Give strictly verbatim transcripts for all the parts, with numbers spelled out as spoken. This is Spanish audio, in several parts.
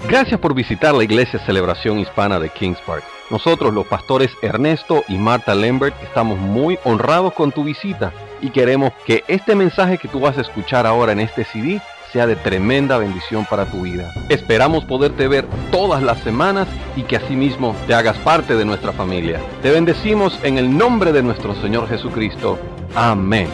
Gracias por visitar la Iglesia Celebración Hispana de Kings Park. Nosotros, los pastores Ernesto y Marta Lambert, estamos muy honrados con tu visita y queremos que este mensaje que tú vas a escuchar ahora en este C D sea de tremenda bendición para tu vida. Esperamos poderte ver todas las semanas y que asimismo te hagas parte de nuestra familia. Te bendecimos en el nombre de nuestro Señor Jesucristo. Amén.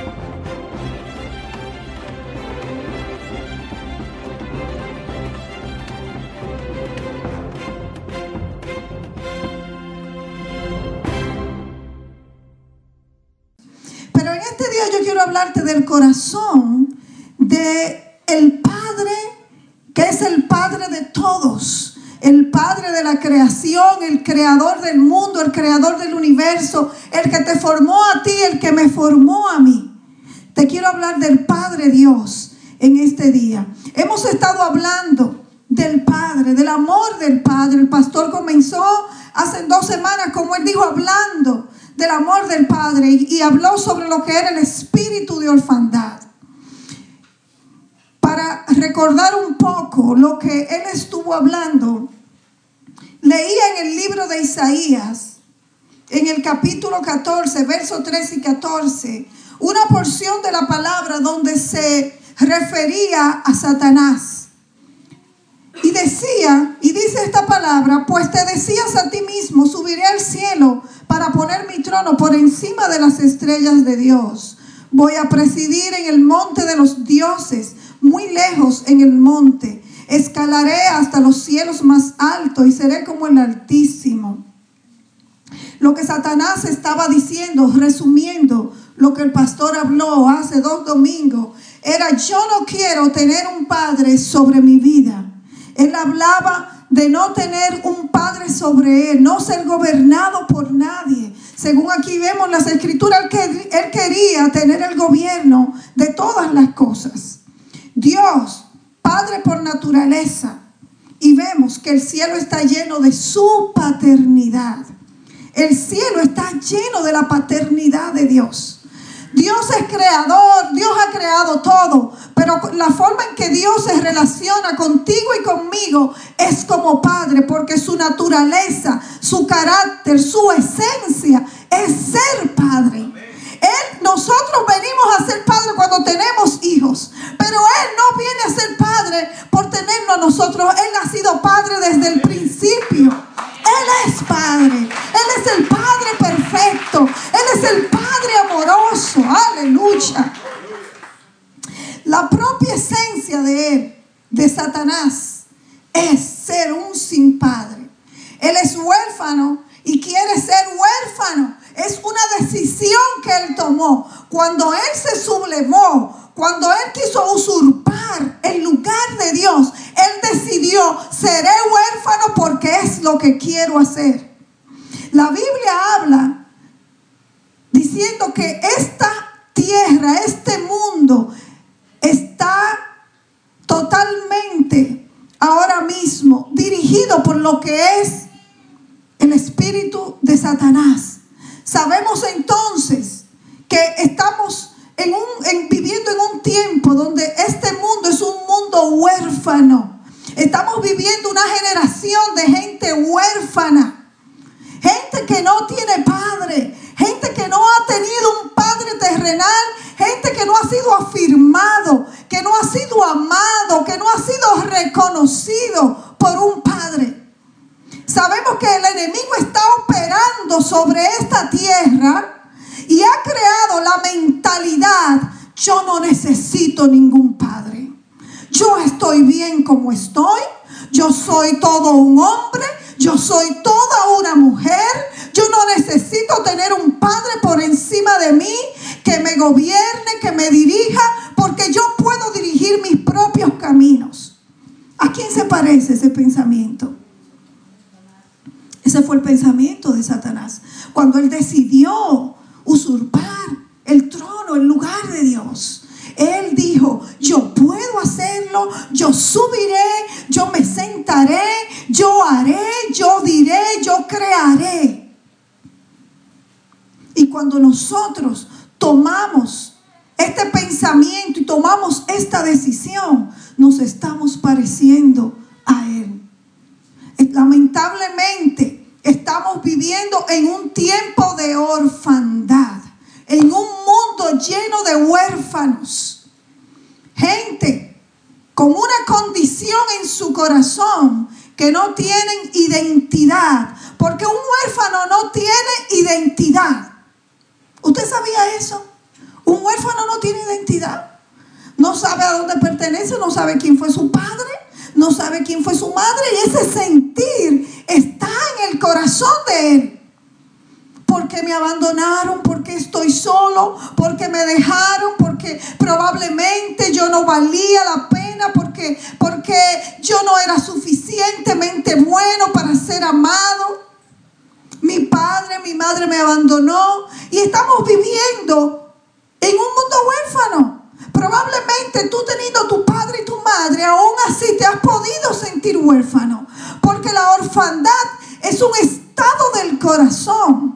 Pero en este día yo quiero hablarte del corazón de el Padre, que es el Padre de todos, el Padre de la creación, el creador del mundo, el creador del universo, el que te formó a ti, el que me formó a mí. Te quiero hablar del Padre Dios en este día. Hemos estado hablando del Padre, del amor del Padre. El pastor comenzó hace dos semanas, como él dijo, hablando del amor del Padre, y, y habló sobre lo que era el espíritu de orfandad. Para recordar un poco lo que él estuvo hablando, leía en el libro de Isaías, en el capítulo catorce, versos trece y catorce, una porción de la palabra donde se refería a Satanás. Y decía, y dice esta palabra: pues te decías a ti mismo, subiré al cielo para poner mi trono por encima de las estrellas de Dios. Voy a presidir en el monte de los dioses, muy lejos en el monte. Escalaré hasta los cielos más altos y seré como el Altísimo. Lo que Satanás estaba diciendo, resumiendo lo que el pastor habló hace dos domingos, era: yo no quiero tener un padre sobre mi vida. Él hablaba de no tener un padre sobre él, no ser gobernado por nadie. Según aquí vemos en las escrituras, él, él quería tener el gobierno de todas las cosas. Dios, Padre por naturaleza, y vemos que el cielo está lleno de su paternidad. El cielo está lleno de la paternidad de Dios. Dios es creador, Dios ha creado todo, pero la forma en que Dios se relaciona contigo y conmigo es como Padre, porque su naturaleza, su carácter, su esencia es ser Padre. Él, nosotros venimos a ser Padre cuando tenemos hijos, pero Él no viene a ser Padre por tenernos a nosotros. Él ha sido Padre desde el principio. Él es Padre, Él es el Padre perfecto, Él es el Padre amoroso, aleluya. La propia esencia de Él, de Satanás, es ser un sin padre. Él es huérfano y quiere ser huérfano. Es una decisión que Él tomó. Cuando Él se sublevó, cuando Él quiso usurpar el lugar de Dios, Él decidió: seré huérfano porque es lo que quiero hacer. La Biblia habla diciendo que esta tierra, este mundo, está totalmente ahora mismo dirigido por lo que es el espíritu de Satanás. Sabemos entonces que estamos en un, en, viviendo en un tiempo donde este mundo es un mundo huérfano. Estamos viviendo una generación de gente huérfana, gente que no tiene padre, gente que no ha tenido un padre terrenal, gente que no ha sido afirmado, que no ha sido amado, que no ha sido reconocido por un padre. Sabemos que el enemigo está operando sobre esta tierra y ha creado la mentalidad: yo no necesito ningún padre. Yo estoy bien como estoy. Yo soy todo un hombre. Yo soy toda una mujer. Yo no necesito tener un padre por encima de mí que me gobierne, que me dirija, porque yo puedo dirigir mis propios caminos. ¿A quién se parece ese pensamiento? Ese fue el pensamiento de Satanás cuando él decidió usurpar el trono, el lugar de Dios. Él dijo: yo puedo hacerlo, yo subiré, yo me sentaré, yo haré, yo diré, yo crearé. Y cuando nosotros tomamos este pensamiento y tomamos esta decisión, nos estamos pareciendo a Él. gente con una condición en su corazón que no tienen identidad, porque un huérfano no tiene identidad. ¿Usted sabía eso? Un huérfano no tiene identidad. No sabe a dónde pertenece, no sabe quién fue su padre, no sabe quién fue su madre, y ese sentir está en el corazón de él. Porque me abandonaron, porque estoy solo, porque me dejaron, porque probablemente yo no valía la pena, porque, porque yo no era suficientemente bueno para ser amado. Mi padre, mi madre me abandonó y estamos viviendo en un mundo huérfano. Probablemente tú teniendo tu padre y tu madre, aún así te has podido sentir huérfano, porque la orfandad es un estado del corazón.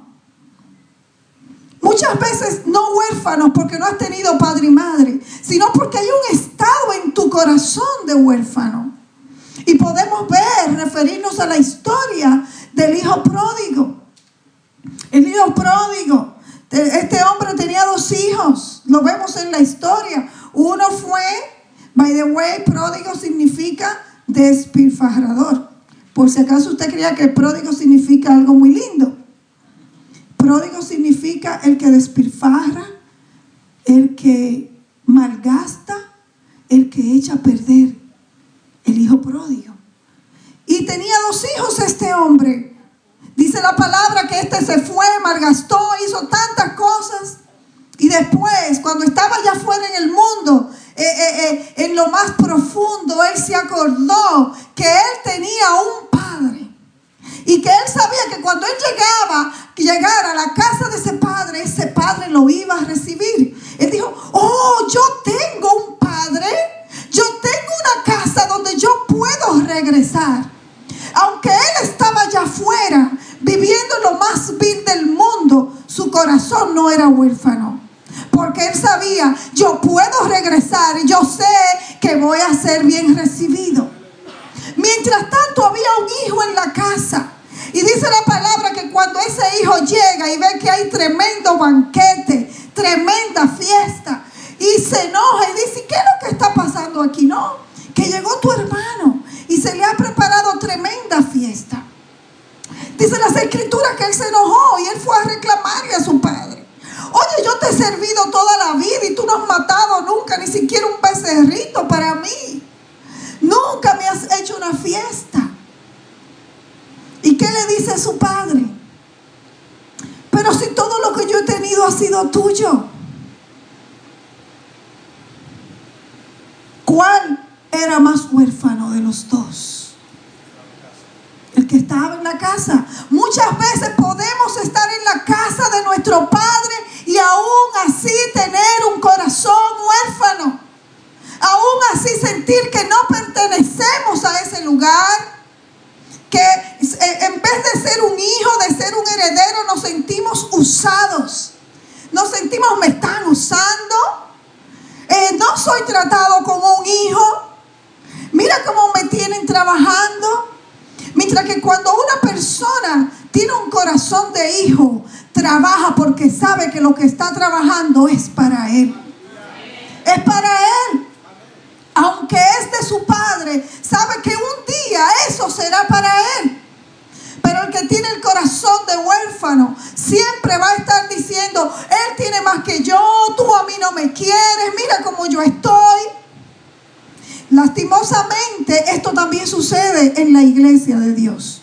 Muchas veces no huérfanos porque no has tenido padre y madre, sino porque hay un estado en tu corazón de huérfano. Y podemos ver, referirnos a la historia del hijo pródigo. El hijo pródigo, este hombre tenía dos hijos, lo vemos en la historia. Uno fue, by the way, pródigo significa despilfarrador. Por si acaso usted creía que pródigo significa algo muy lindo. Pródigo significa el que despilfarra, el que malgasta, el que echa a perder. El hijo pródigo. Y tenía dos hijos este hombre. Dice la palabra que este se fue, malgastó, hizo tantas cosas. Y después, cuando estaba ya fuera en el mundo, eh, eh, eh, en lo más profundo, él se acordó que él tenía un padre. Y que él sabía que cuando él llegaba, que llegara a la casa de ese padre, ese padre lo iba a recibir. Él dijo, oh, yo tengo un padre, yo tengo una casa donde yo puedo regresar. Aunque él estaba allá afuera, viviendo lo más vil del mundo, su corazón no era huérfano. Porque él sabía, yo puedo regresar y yo sé que voy a ser bien recibido. Mientras tanto había un hijo en la casa. Y dice la palabra que cuando ese hijo llega y ve que hay tremendo banquete, tremenda fiesta, y se enoja y dice, ¿qué es lo que está pasando aquí? No, que llegó tu hermano y se le ha preparado tremenda fiesta. Dice las escrituras que él se enojó y él fue a reclamarle a su padre. Oye, yo te he servido toda la vida y tú no has matado nunca ni siquiera un becerrito para mí. Nunca me has hecho una fiesta. ¿Y qué le dice a su padre? Pero si todo lo que yo he tenido ha sido tuyo. ¿Cuál era más huérfano de los dos? El que estaba en la casa. Muchas veces podemos estar en la casa de nuestro padre y aún así tener un corazón huérfano. Aún así sentir que no pertenecemos a ese lugar. Que en vez de ser un hijo, de ser un heredero, nos sentimos usados. Nos sentimos, me están usando. Eh, no soy tratado como un hijo. Mira cómo me tienen trabajando. Mientras que cuando una persona tiene un corazón de hijo, trabaja porque sabe que lo que está trabajando es para él. Es para él. Aunque es de su padre, sabe que un día eso será para él. Pero el que tiene el corazón de huérfano siempre va a estar diciendo, él tiene más que yo, tú a mí no me quieres, mira cómo yo estoy. Lastimosamente, esto también sucede en la iglesia de Dios.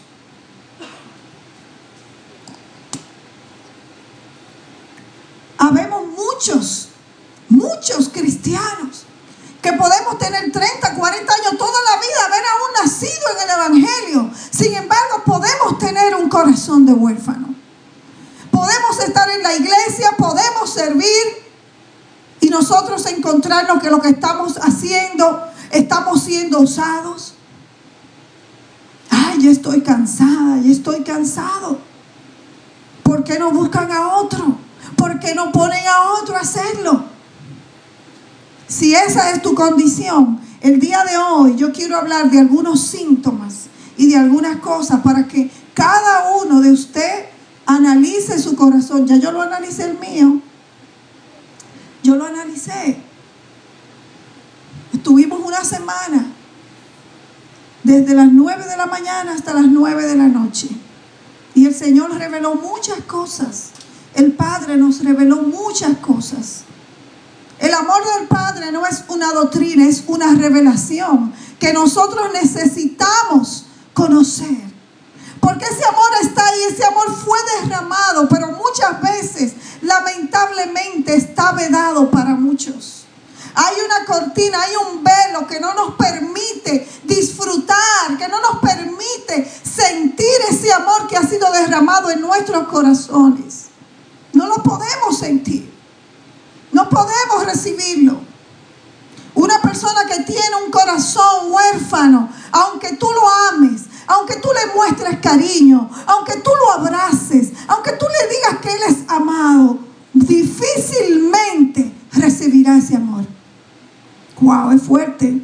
Habemos muchos, muchos cristianos que podemos tener treinta, cuarenta años, toda la vida, haber aún nacido en el evangelio. Sin embargo, podemos tener un corazón de huérfano. Podemos estar en la iglesia, podemos servir y nosotros encontrarnos que lo que estamos haciendo, estamos siendo usados. Ay, yo estoy cansada, yo estoy cansado. ¿Por qué no buscan a otro? ¿Por qué no ponen a otro a hacerlo? Si esa es tu condición, el día de hoy yo quiero hablar de algunos síntomas y de algunas cosas para que cada uno de usted analice su corazón. Ya yo lo analicé el mío. Yo lo analicé. Estuvimos una semana, desde las nueve de la mañana hasta las nueve de la noche. Y el Señor reveló muchas cosas. El Padre nos reveló muchas cosas. El amor del Padre no es una doctrina, es una revelación que nosotros necesitamos conocer. Porque ese amor está ahí, ese amor fue derramado, pero muchas veces, lamentablemente, está vedado para muchos. Hay una cortina, hay un velo que no nos permite disfrutar, que no nos permite sentir ese amor que ha sido derramado en nuestros corazones. No lo podemos sentir, no podemos recibirlo. Una persona que tiene un corazón huérfano, aunque tú lo ames, aunque tú le muestres cariño, aunque tú lo abraces, aunque tú le digas que él es amado, difícilmente recibirá ese amor. Wow, es fuerte.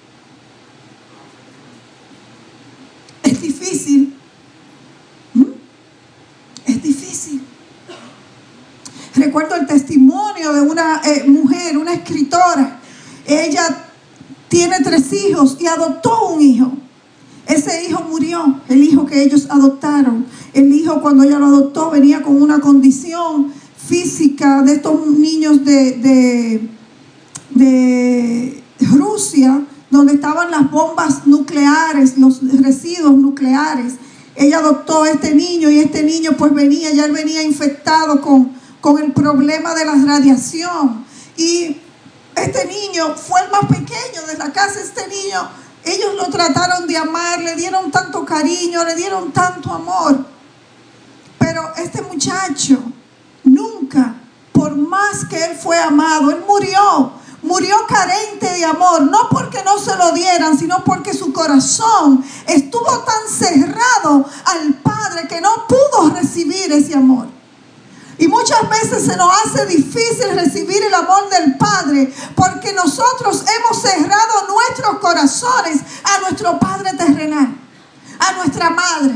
Es difícil. ¿Mm? Es difícil. Recuerdo el testimonio de una eh, mujer, una escritora. Ella tiene tres hijos y adoptó un hijo. Ese hijo murió, el hijo que ellos adoptaron. El hijo, cuando ella lo adoptó, venía con una condición física de estos niños de, de, de Rusia, donde estaban las bombas nucleares, los residuos nucleares. Ella adoptó a este niño y este niño pues venía, ya él venía infectado con, con el problema de la radiación. Y este niño fue el más pequeño de la casa. Este niño, ellos lo trataron de amar, le dieron tanto cariño, le dieron tanto amor. Pero este muchacho nunca, por más que él fue amado, él murió, murió carente de amor, no porque no se lo dieran, sino porque su corazón estuvo tan cerrado al Padre que no pudo recibir ese amor. Y muchas veces se nos hace difícil recibir el amor del Padre porque nosotros hemos cerrado nuestros corazones a nuestro Padre terrenal, a nuestra madre.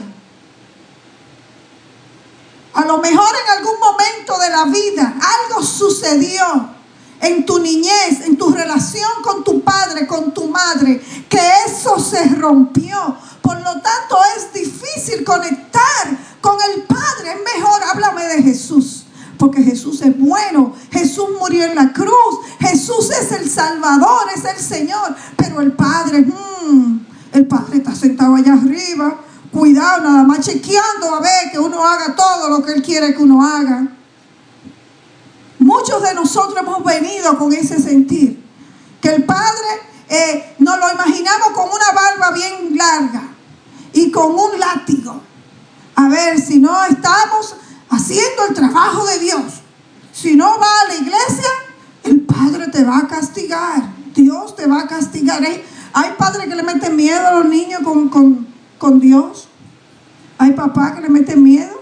A lo mejor en algún momento de la vida algo sucedió en tu niñez, en tu relación con tu padre, con tu madre, que eso se rompió. Por lo tanto, es difícil conectar con el Padre. Es mejor, háblame de Jesús, porque Jesús es bueno. Jesús murió en la cruz. Jesús es el Salvador, es el Señor. Pero el Padre, mmm, el Padre está sentado allá arriba. Cuidado, nada más chequeando a ver que uno haga todo lo que Él quiere que uno haga. Muchos de nosotros hemos venido con ese sentir. Que el Padre eh, nos lo imaginamos con una barba bien larga y con un látigo. A ver, si no estamos haciendo el trabajo de Dios, si no va a la iglesia, el Padre te va a castigar. Dios te va a castigar. Hay, hay padres que le meten miedo a los niños con, con, con Dios. Hay papás que le meten miedo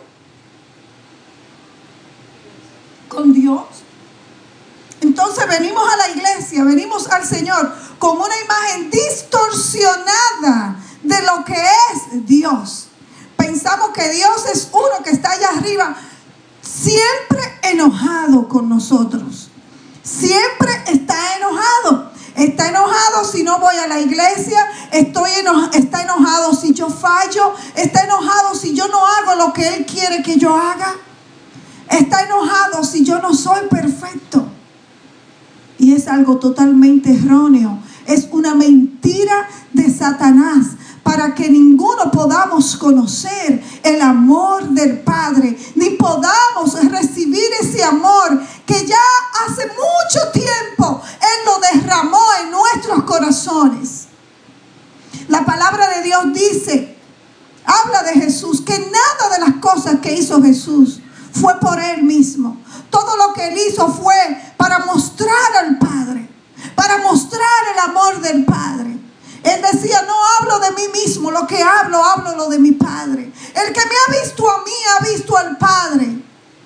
con Dios. Entonces venimos a la iglesia, venimos al Señor con una imagen distorsionada de lo que es Dios. Pensamos que Dios es uno que está allá arriba, siempre enojado con nosotros. Siempre está enojado. Está enojado si no voy a la iglesia. Estoy eno- está enojado si yo fallo. Está enojado si yo no hago lo que Él quiere que yo haga. Está enojado si yo no soy perfecto. Y es algo totalmente erróneo. Es una mentira de Satanás para que ninguno podamos conocer el amor del Padre, ni podamos recibir ese amor que ya hace mucho tiempo Él lo derramó en nuestros corazones. La palabra de Dios dice, habla de Jesús, que nada de las cosas que hizo Jesús fue por Él mismo. Todo lo que Él hizo fue para mostrar al Padre, para mostrar el amor del Padre. Él decía, no hablo de mí mismo, lo que hablo, hablo lo de mi Padre. El que me ha visto a mí, ha visto al Padre.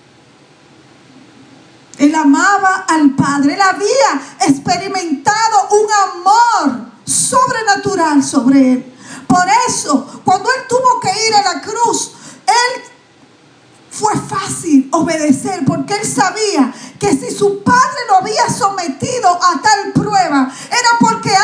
Él amaba al Padre. Él había experimentado un amor sobrenatural sobre Él. Por eso, cuando Él tuvo que ir a la cruz, Él fue fácil obedecer, porque Él sabía que si su Padre lo había sometido a tal prueba, era porque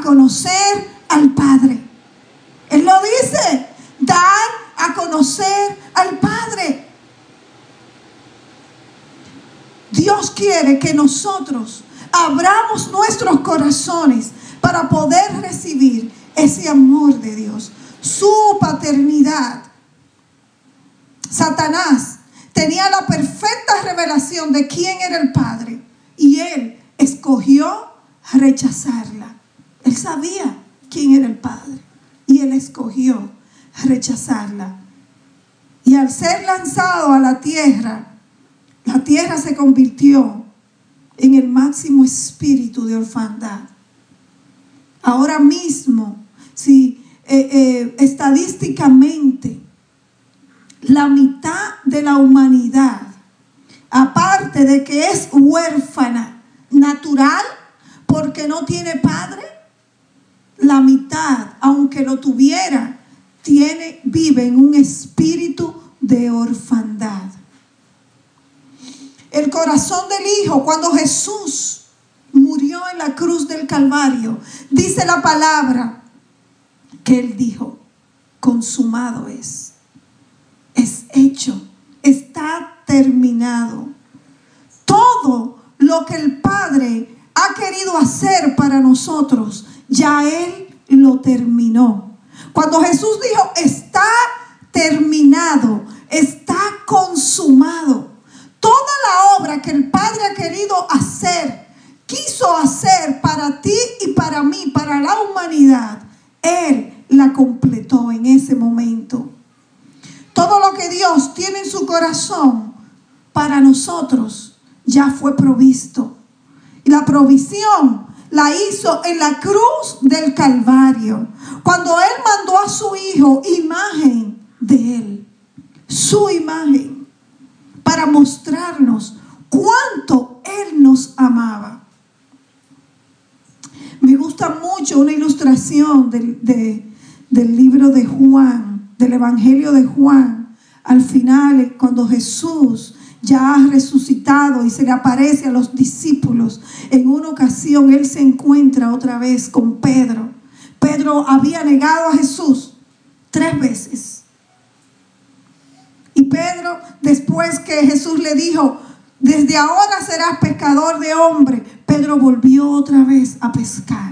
conocer al Padre. Él lo dice, dar a conocer al Padre. Dios quiere que nosotros abramos nuestros corazones para poder recibir ese amor de Dios, su paternidad. Satanás tenía la perfecta revelación de quién era el Padre y él escogió rechazarla. Él sabía quién era el Padre y él escogió rechazarla. Y al ser lanzado a la tierra, la tierra se convirtió en el máximo espíritu de orfandad. Ahora mismo, si eh, eh, estadísticamente la mitad de la humanidad, aparte de que es huérfana natural porque no tiene padre, la mitad, aunque lo tuviera, tiene, vive en un espíritu de orfandad. El corazón del Hijo, cuando Jesús murió en la cruz del Calvario, dice la palabra que Él dijo, consumado es, es hecho, está terminado. Todo lo que el Padre ha querido hacer para nosotros, ya Él lo terminó. Cuando Jesús dijo, está terminado, está consumado. Toda la obra que el Padre ha querido hacer, quiso hacer para ti y para mí, para la humanidad, Él la completó en ese momento. Todo lo que Dios tiene en su corazón para nosotros ya fue provisto. Y la provisión la hizo en la cruz del Calvario, cuando Él mandó a su Hijo, imagen de Él, su imagen, para mostrarnos cuánto Él nos amaba. Me gusta mucho una ilustración del, de, del libro de Juan, del Evangelio de Juan. Al final, cuando Jesús ya ha resucitado y se le aparece a los discípulos, en una ocasión Él se encuentra otra vez con Pedro. Pedro había negado a Jesús tres veces. Y Pedro, después que Jesús le dijo, desde ahora serás pescador de hombres, Pedro volvió otra vez a pescar.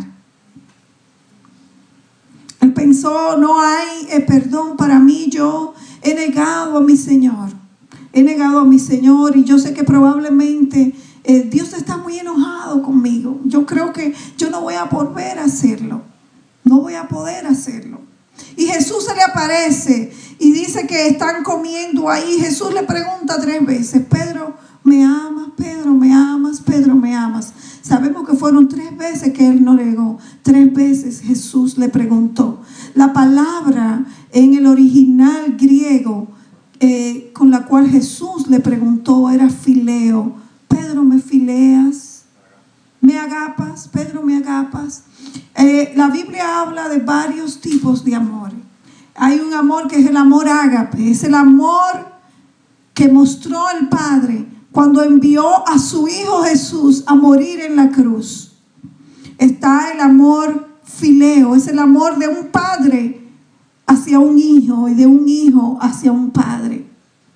Él pensó, no hay eh, perdón para mí, yo he negado a mi Señor. He negado a mi Señor y yo sé que probablemente eh, Dios está muy enojado conmigo. Yo creo que yo no voy a volver a hacerlo. No voy a poder hacerlo. Y Jesús se le aparece y dice que están comiendo ahí. Jesús le pregunta tres veces, Pedro, ¿me amas? Pedro, ¿me amas? Pedro, ¿me amas? Sabemos que fueron tres veces que él no negó. Tres veces Jesús le preguntó. La palabra en el original griego eh, con la cual Jesús le preguntó era fileo. Pedro, ¿me fileas? ¿Me agapas? Pedro, ¿me agapas? Eh, la Biblia habla de varios tipos de amor. Hay un amor que es el amor ágape, es el amor que mostró el Padre cuando envió a su Hijo Jesús a morir en la cruz. Está el amor fileo, es el amor de un padre hacia un hijo y de un hijo hacia un padre.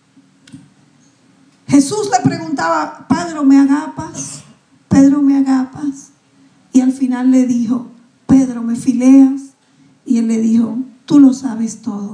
Jesús le preguntaba, Pedro, ¿me agapas? Pedro, ¿me agapas? Y al final le dijo, Pedro, ¿me fileas? Y él le dijo, tú lo sabes todo.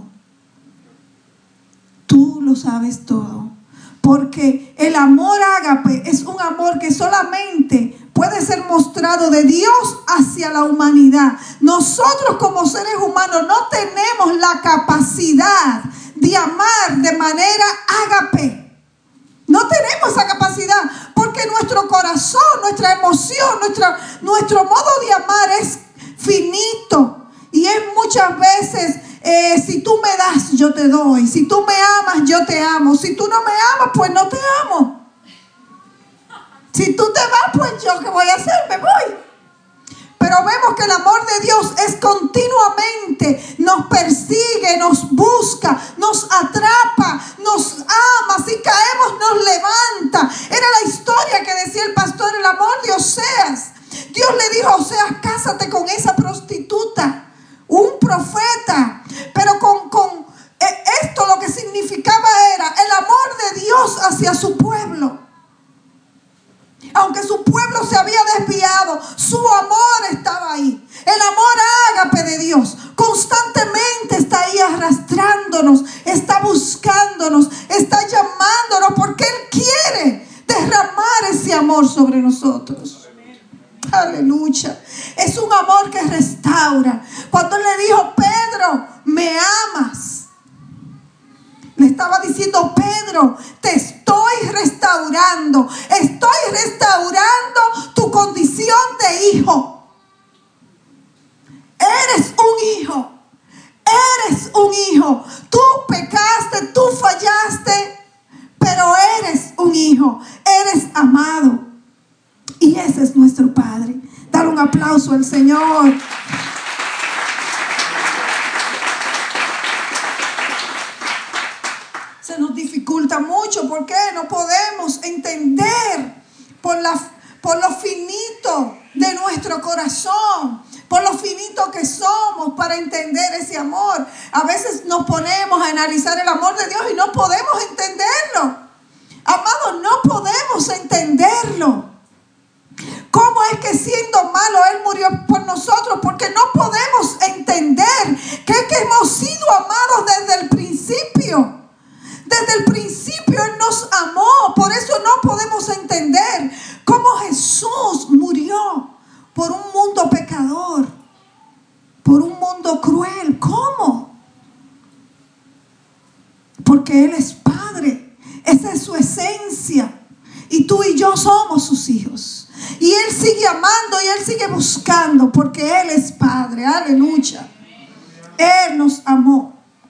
Tú lo sabes todo. Porque el amor ágape es un amor que solamente puede ser mostrado de Dios hacia la humanidad. Nosotros como seres humanos no tenemos la capacidad de amar de manera ágape. No tenemos esa capacidad porque nuestro corazón, nuestra emoción, nuestra, nuestro modo de amar es finito. Y es muchas veces, eh, si tú me das, yo te doy. Si tú me amas, yo te amo. Si tú no me amas, pues no te amo. Si tú te vas, pues yo qué voy a hacer, me voy. Pero vemos que el amor de Dios es continuamente, nos persigue, nos busca, nos atrapa, nos ama. Si caemos, nos levanta. Era la historia que decía el pastor, el amor de Oseas. Dios le dijo a Oseas, cásate con esa prostituta. aleluya. Es un amor que restaura. Cuando él le dijo, Pedro, ¿me amas? Le estaba diciendo, Pedro, te estoy restaurando. Estoy restaurando tu condición de hijo. Eres un hijo. Eres un hijo. Tú pecaste, tú fallaste, pero eres un hijo. Eres amado. Y ese es nuestro Padre. Dar un aplauso al Señor. Se nos dificulta mucho. ¿Por qué? No podemos entender por, la, por lo finito de nuestro corazón, por lo finito que somos para entender ese amor. A veces nos ponemos a analizar el amor de Dios y no podemos entenderlo. Amados, no podemos entenderlo. ¿Cómo es que siendo malo Él murió por nosotros? Porque no podemos entender que es que hemos sido amados desde el principio. Desde el principio Él nos amó. Por eso no podemos entender cómo Jesús murió por un mundo pecador, por un mundo cruel. ¿Cómo? Porque Él es Padre. Esa es su esencia. Y tú y yo somos sus hijos. Y Él sigue amando y Él sigue buscando porque Él es Padre. Aleluya. Él nos amó.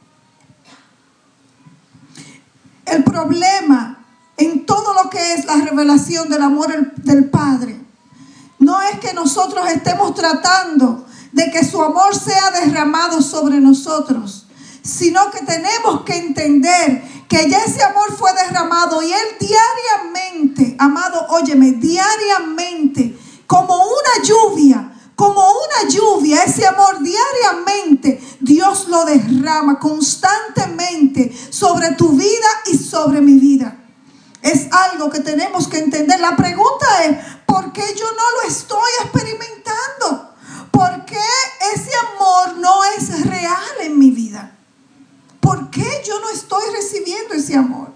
El problema en todo lo que es la revelación del amor del Padre no es que nosotros estemos tratando de que su amor sea derramado sobre nosotros, sino que tenemos que entender que ya ese amor fue derramado y Él diariamente, amado, óyeme, diariamente, como una lluvia, como una lluvia, ese amor diariamente, Dios lo derrama constantemente sobre tu vida y sobre mi vida. Es algo que tenemos que entender. La pregunta es, ¿por qué yo no lo estoy experimentando? ¿Por qué ese amor no es real en mi vida? ¿Por qué yo no estoy recibiendo ese amor?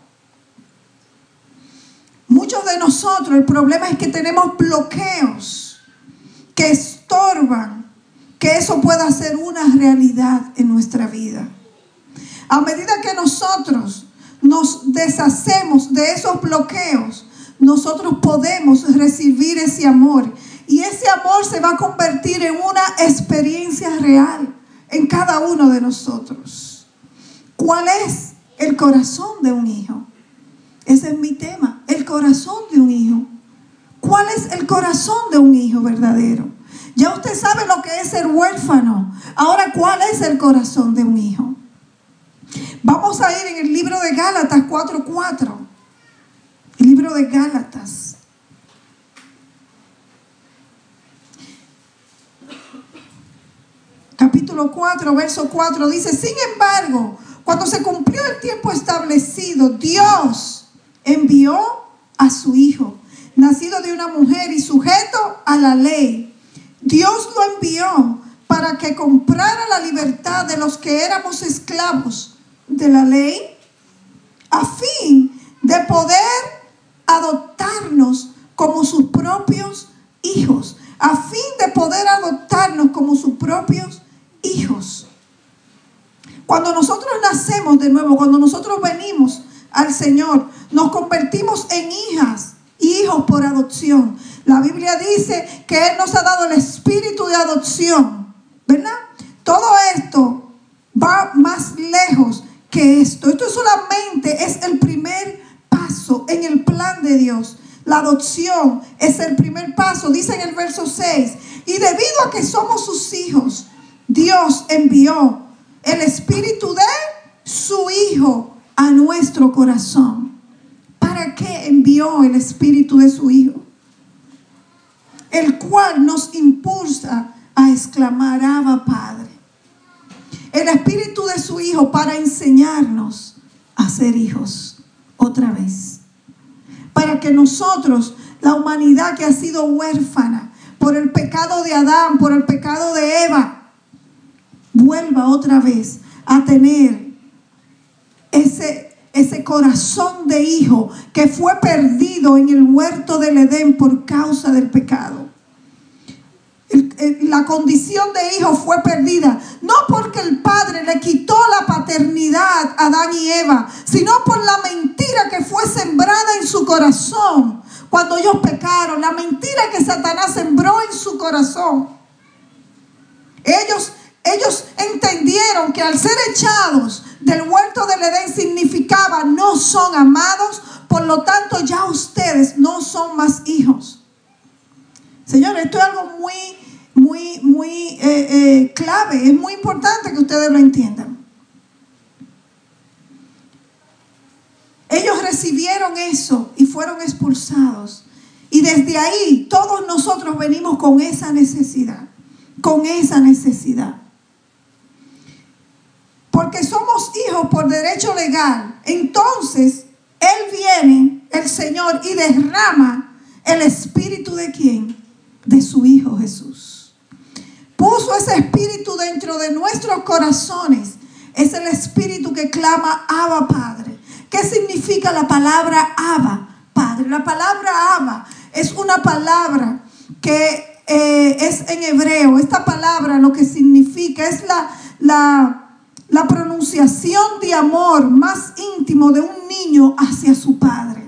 Muchos de nosotros, el problema es que tenemos bloqueos que estorban que eso pueda ser una realidad en nuestra vida. A medida que nosotros nos deshacemos de esos bloqueos, nosotros podemos recibir ese amor. Y ese amor se va a convertir en una experiencia real en cada uno de nosotros. ¿Cuál es el corazón de un hijo? Ese es mi tema, el corazón de un hijo. ¿Cuál es el corazón de un hijo verdadero? Ya usted sabe lo que es ser huérfano. Ahora, ¿cuál es el corazón de un hijo? Vamos a ir en el libro de Gálatas cuatro cuatro. El libro de Gálatas. Capítulo cuatro, verso cuatro dice, sin embargo, cuando se cumplió el tiempo establecido, Dios envió a su Hijo, nacido de una mujer y sujeto a la ley. Dios lo envió para que comprara la libertad de los que éramos esclavos de la ley, a fin de poder adoptarnos como sus propios hijos, a fin de poder adoptarnos como sus propios hijos. Cuando nosotros nacemos de nuevo, cuando nosotros venimos al Señor, nos convertimos en hijas y hijos por adopción. La Biblia dice que Él nos ha dado el espíritu de adopción, ¿verdad? Todo esto va más lejos que esto. Esto solamente es el primer paso en el plan de Dios. La adopción es el primer paso, dice en el verso seis. Y debido a que somos sus hijos, Dios envió el espíritu de su Hijo a nuestro corazón. ¿Para qué envió el espíritu de su Hijo? El cual nos impulsa a exclamar, Abba, Padre. El espíritu de su Hijo para enseñarnos a ser hijos otra vez. Para que nosotros, la humanidad que ha sido huérfana por el pecado de Adán, por el pecado de Eva, vuelva otra vez a tener ese, ese corazón de hijo que fue perdido en el huerto del Edén por causa del pecado. la condición de hijo fue perdida, no porque el Padre le quitó la paternidad a Adán y Eva, sino por la mentira que fue sembrada en su corazón cuando ellos pecaron, la mentira que Satanás sembró en su corazón. Ellos, ellos entendieron que al ser echados del huerto del Edén significaba no son amados, por lo tanto ya ustedes no son más hijos. Señores, esto es algo muy, muy, muy eh, eh, clave. Es muy importante que ustedes lo entiendan. Ellos recibieron eso y fueron expulsados. Y desde ahí todos nosotros venimos con esa necesidad. Con esa necesidad. Porque somos hijos por derecho legal. Entonces, Él viene, el Señor, y derrama el espíritu de ¿quién? De su Hijo Jesús. Puso ese espíritu dentro de nuestros corazones. Es el espíritu que clama Abba Padre. ¿Qué significa la palabra Abba Padre? La palabra Abba es una palabra que eh, es en hebreo. Esta palabra lo que significa es la, la, la pronunciación de amor más íntimo de un niño hacia su padre.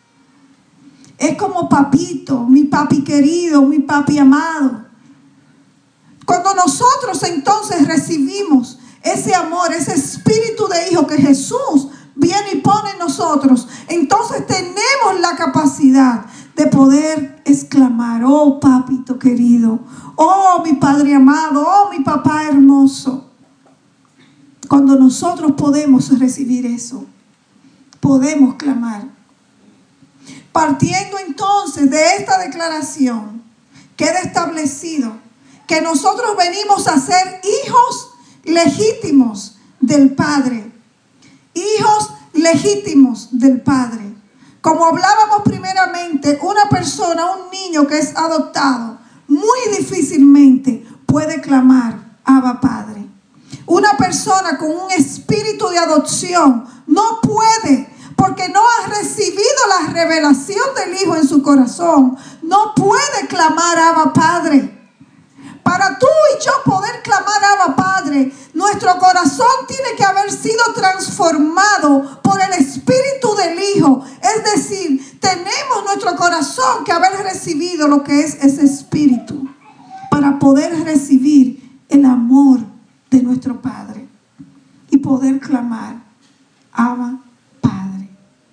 Es como papito, mi papi querido, mi papi amado. Cuando nosotros entonces recibimos ese amor, ese espíritu de hijo que Jesús viene y pone en nosotros, entonces tenemos la capacidad de poder exclamar: oh papito querido, oh mi padre amado, oh mi papá hermoso. Cuando nosotros podemos recibir eso, podemos clamar. Partiendo entonces de esta declaración, queda establecido que nosotros venimos a ser hijos legítimos del Padre. Hijos legítimos del Padre. Como hablábamos primeramente, una persona, un niño que es adoptado, muy difícilmente puede clamar Abba Padre. Una persona con un espíritu de adopción no puede, porque no ha recibido la revelación del Hijo en su corazón, no puede clamar Abba Padre. Para tú y yo poder clamar Abba Padre, nuestro corazón tiene que haber sido transformado por el Espíritu del Hijo. Es decir, tenemos nuestro corazón que haber recibido lo que es ese Espíritu para poder recibir el amor de nuestro Padre y poder clamar Abba Padre.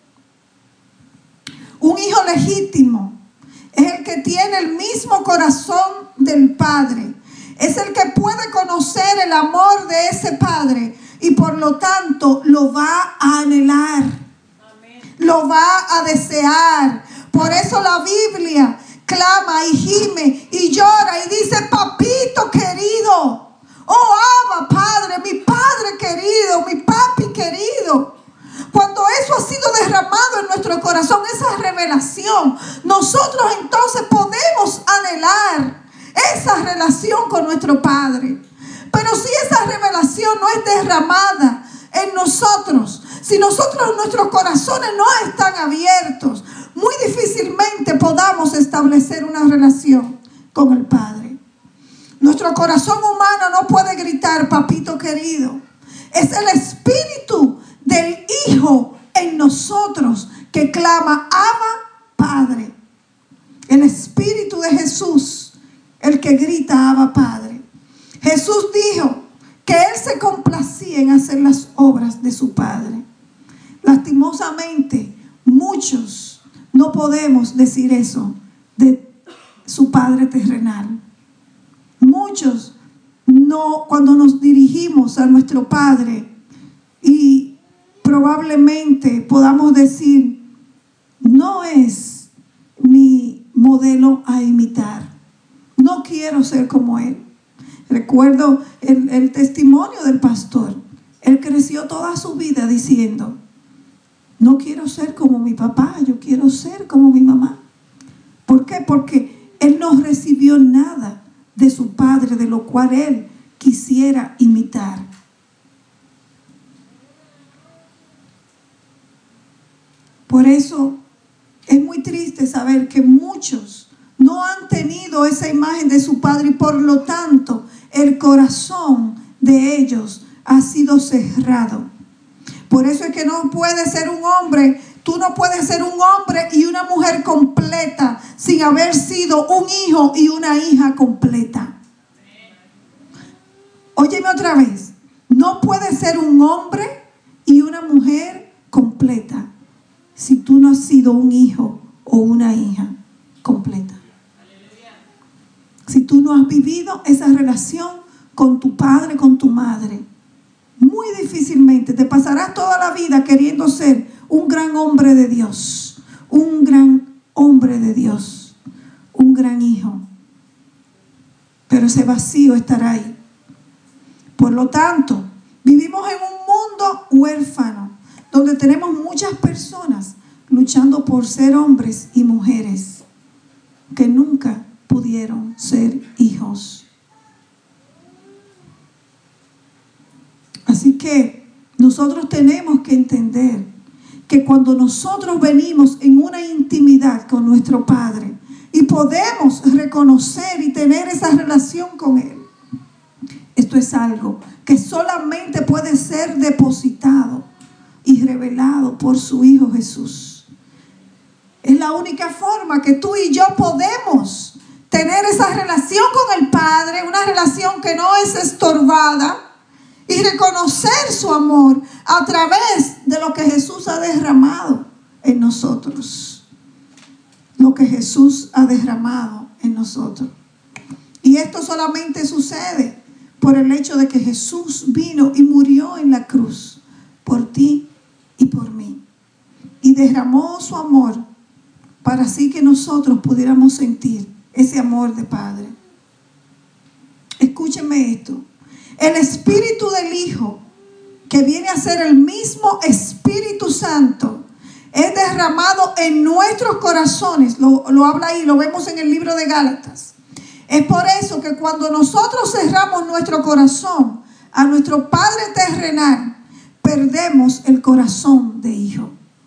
Un hijo legítimo es el que tiene el mismo corazón del Padre. Es el que puede conocer el amor de ese Padre y por lo tanto lo va a anhelar. Amén. Lo va a desear. Por eso la Biblia clama y gime y llora y dice: papito querido, oh Abba Padre, mi Padre querido, mi papi querido. Cuando eso ha sido derramado en nuestro corazón, esa revelación, nosotros entonces podemos anhelar esa relación con nuestro Padre. Pero si esa revelación no es derramada en nosotros, si nosotros, nuestros corazones no están abiertos, muy difícilmente podamos establecer una relación con el Padre. Nuestro corazón humano no puede gritar papito querido. Es el espíritu del Hijo en nosotros que clama Abba Padre. El espíritu de Jesús, el que grita Abba Padre. Jesús dijo que Él se complacía en hacer las obras de su Padre. Lastimosamente, muchos no podemos decir eso de su Padre terrenal. Muchos no, cuando nos dirigimos a nuestro Padre y probablemente podamos decir: no es mi modelo a imitar, no quiero ser como Él. Recuerdo el, el testimonio del pastor. Él creció toda su vida diciendo: no quiero ser como mi papá, yo quiero ser como mi mamá. ¿Por qué? Porque él no recibió nada de su padre, de lo cual él quisiera imitar. Por eso es muy triste saber que muchos no han tenido esa imagen de su padre y por lo tanto el corazón de ellos ha sido cerrado. Por eso es que no puede ser un hombre, tú no puedes ser un hombre y una mujer completa sin haber sido un hijo y una hija completa. Óyeme otra vez, no puedes ser un hombre y una mujer completa si tú no has sido un hijo o una hija completa. Si tú no has vivido esa relación con tu padre, con tu madre, muy difícilmente te pasarás toda la vida queriendo ser un gran hombre de Dios, un gran hombre de Dios, un gran hijo. Pero ese vacío estará ahí. Por lo tanto, vivimos en un mundo huérfano, donde tenemos muchas personas luchando por ser hombres y mujeres que nunca pudieron ser hijos. Así que nosotros tenemos que entender que cuando nosotros venimos en una intimidad con nuestro Padre y podemos reconocer y tener esa relación con Él, esto es algo que solamente puede ser depositado y revelado por su Hijo Jesús. Es la única forma que tú y yo podemos tener esa relación con el Padre, una relación que no es estorbada, y reconocer su amor a través de lo que Jesús ha derramado en nosotros. Lo que Jesús ha derramado en nosotros. Y esto solamente sucede por el hecho de que Jesús vino y murió en la cruz por ti y por mí. Y derramó su amor para así que nosotros pudiéramos sentir ese amor de Padre. Escúcheme esto. El Espíritu del Hijo, que viene a ser el mismo Espíritu Santo, es derramado en nuestros corazones. Lo, lo habla ahí, lo vemos en el libro de Gálatas. Es por eso que cuando nosotros cerramos nuestro corazón a nuestro Padre terrenal, perdemos el corazón de hijo.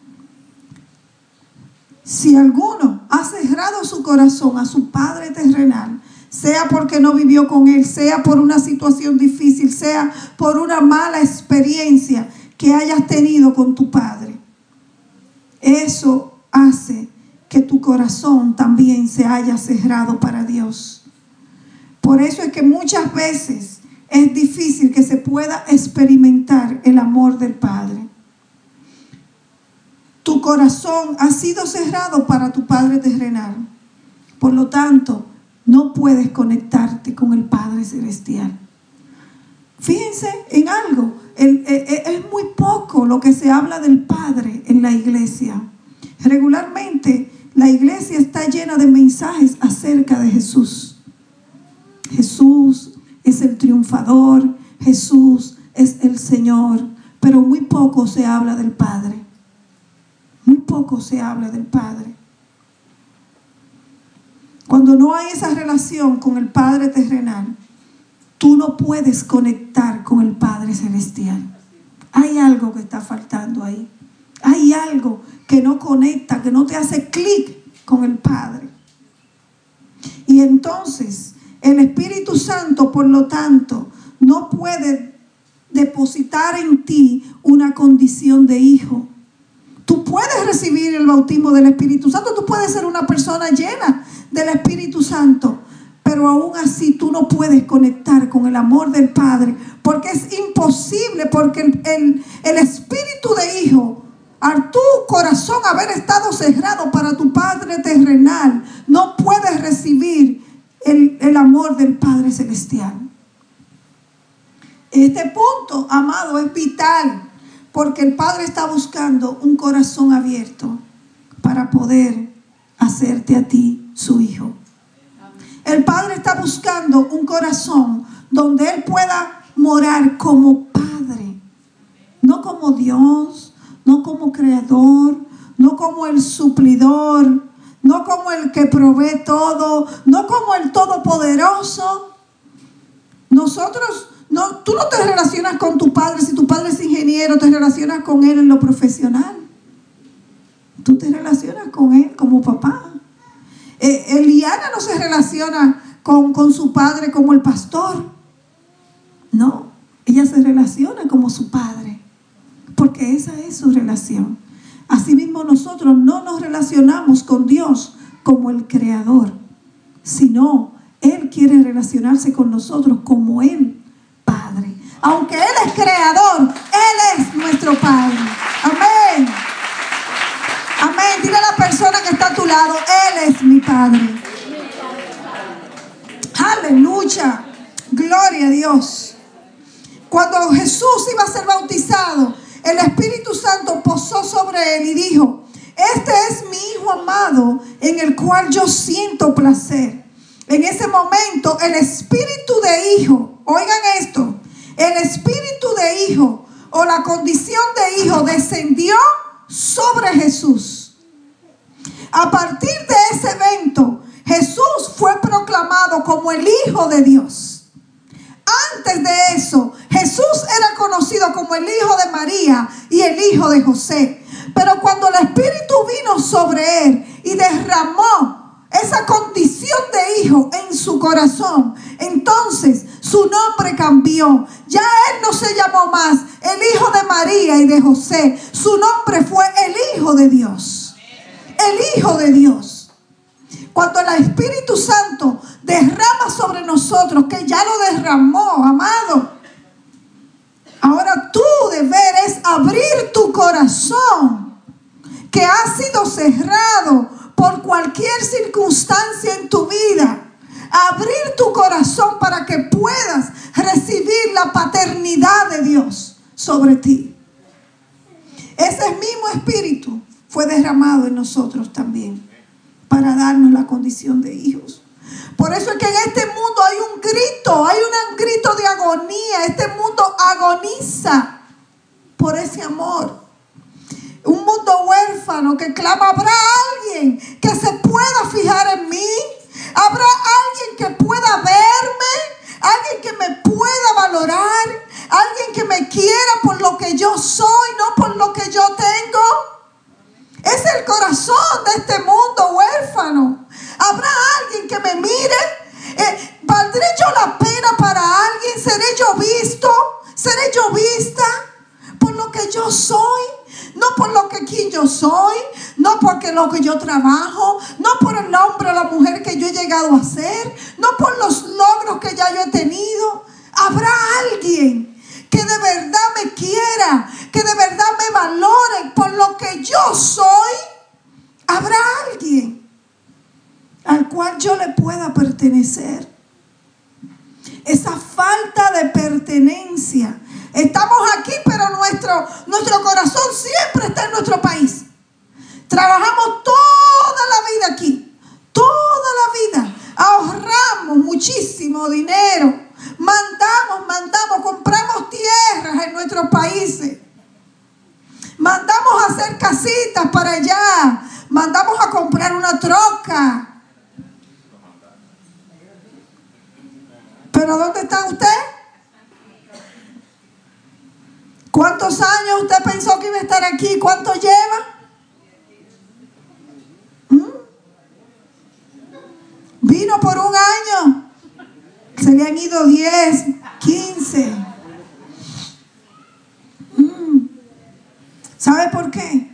Si alguno ha cerrado su corazón a su Padre terrenal, sea porque no vivió con Él, sea por una situación difícil, sea por una mala experiencia que hayas tenido con tu Padre, eso hace que tu corazón también se haya cerrado para Dios. Por eso es que muchas veces es difícil que se pueda experimentar el amor del Padre. Tu corazón ha sido cerrado para tu Padre terrenal. Por lo tanto, no puedes conectarte con el Padre celestial. Fíjense en algo. El, el, es muy poco lo que se habla del Padre en la iglesia. Regularmente, la iglesia está llena de mensajes acerca de Jesús. Jesús es el triunfador. Jesús es el Señor. Pero muy poco se habla del Padre. Muy poco se habla del Padre. Cuando no hay esa relación con el Padre terrenal, tú no puedes conectar con el Padre celestial. Hay algo que está faltando ahí. Hay algo que no conecta, que no te hace clic con el Padre. Y entonces, el Espíritu Santo, por lo tanto, no puede depositar en ti una condición de hijo. Tú puedes recibir el bautismo del Espíritu Santo, tú puedes ser una persona llena del Espíritu Santo, pero aún así tú no puedes conectar con el amor del Padre, porque es imposible, porque el, el, el espíritu de hijo, al tu corazón haber estado cerrado para tu Padre terrenal, no puedes recibir el, el amor del Padre celestial. Este punto, amado, es vital, porque el Padre está buscando un corazón abierto para poder hacerte a ti su hijo. El Padre está buscando un corazón donde Él pueda morar como Padre, no como Dios, no como Creador, no como el suplidor, no como el que provee todo, no como el Todopoderoso. Nosotros, no, tú no te relacionas con tu padre. Si tu padre es ingeniero, te relacionas con él en lo profesional. Tú te relacionas con él como papá. Eh, Eliana no se relaciona con, con su padre como el pastor. No, ella se relaciona como su padre, porque esa es su relación. Asimismo, nosotros no nos relacionamos con Dios como el creador, sino Él quiere relacionarse con nosotros como el Padre. Aunque Él es creador, Él es nuestro Padre. Amén. Amén. Dile a la persona que está a tu lado, Él es mi Padre. Aleluya. Gloria a Dios. Cuando Jesús iba a ser bautizado, el Espíritu Santo posó sobre él y dijo: este es mi Hijo amado, en el cual yo siento placer. En ese momento, el espíritu de hijo, oigan esto, el espíritu de hijo o la condición de hijo descendió sobre Jesús. A partir de ese evento, Jesús fue proclamado como el Hijo de Dios. Antes de eso, Jesús era conocido como el Hijo de María y el Hijo de José. Pero cuando el Espíritu vino sobre él y derramó esa condición de hijo en su corazón, entonces su nombre cambió. Ya él no se llamó más el Hijo de María y de José. Su nombre fue el Hijo de Dios. El Hijo de Dios. Cuando el Espíritu Santo derrama sobre nosotros, que ya lo derramó, amado, ahora tu deber es abrir tu corazón, que ha sido cerrado por cualquier circunstancia en tu vida. Abrir tu corazón para que puedas recibir la paternidad de Dios sobre ti. Ese mismo Espíritu fue derramado en nosotros también, para darnos la condición de hijos. Por eso es que en este mundo hay un grito, hay un grito de agonía. Este mundo agoniza por ese amor. Un mundo huérfano que clama: ¿habrá alguien que se pueda fijar en mí? ¿Habrá alguien que pueda verme? ¿Alguien que me pueda valorar? ¿Alguien que me quiera por lo que yo soy, no por lo que yo tengo? Es el corazón de este mundo huérfano. ¿Habrá alguien que me mire? Eh, ¿Valdré yo la pena para alguien? ¿Seré yo visto? ¿Seré yo vista por lo que yo soy? No por lo que quien yo soy, no porque lo que yo trabajo, no por el hombre o la mujer que yo he llegado a ser, no por los logros que ya yo he tenido. ¿Habrá alguien que de verdad me quiera, que de verdad me valore por lo que yo soy? ¿Habrá alguien al cual yo le pueda pertenecer? Esa falta de pertenencia. Estamos aquí, pero nuestro, nuestro corazón siempre está en nuestro país. Trabajamos toda la vida aquí, toda la vida. Ahorramos muchísimo dinero. Mandamos, mandamos, compramos tierras en nuestros países. Mandamos a hacer casitas para allá. Mandamos a comprar una troca. ¿Pero dónde está usted? ¿Cuántos años usted pensó que iba a estar aquí? ¿Cuánto lleva? ¿Mm? Vino por un año. Se le han ido diez, quince. Mm. ¿Sabe por qué?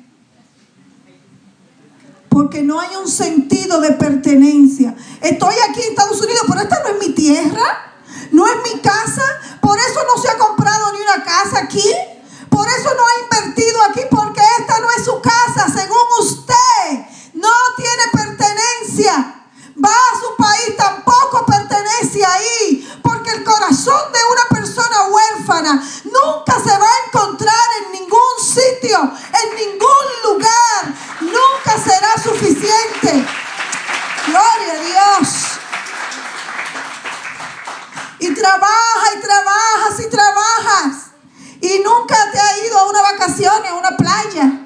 Porque no hay un sentido de pertenencia. Estoy aquí en Estados Unidos, pero esta no es mi tierra, no es mi casa. Por eso no se ha comprado ni una casa aquí. Por eso no ha invertido aquí, porque esta no es su casa. Según usted, no tiene pertenencia. Va a su país, tampoco pertenece ahí, porque el corazón de una persona huérfana nunca se va a encontrar en ningún sitio, en ningún lugar. Nunca será suficiente. Gloria a Dios. Y trabaja y trabajas y trabajas y nunca te has ido a una vacación, a una playa.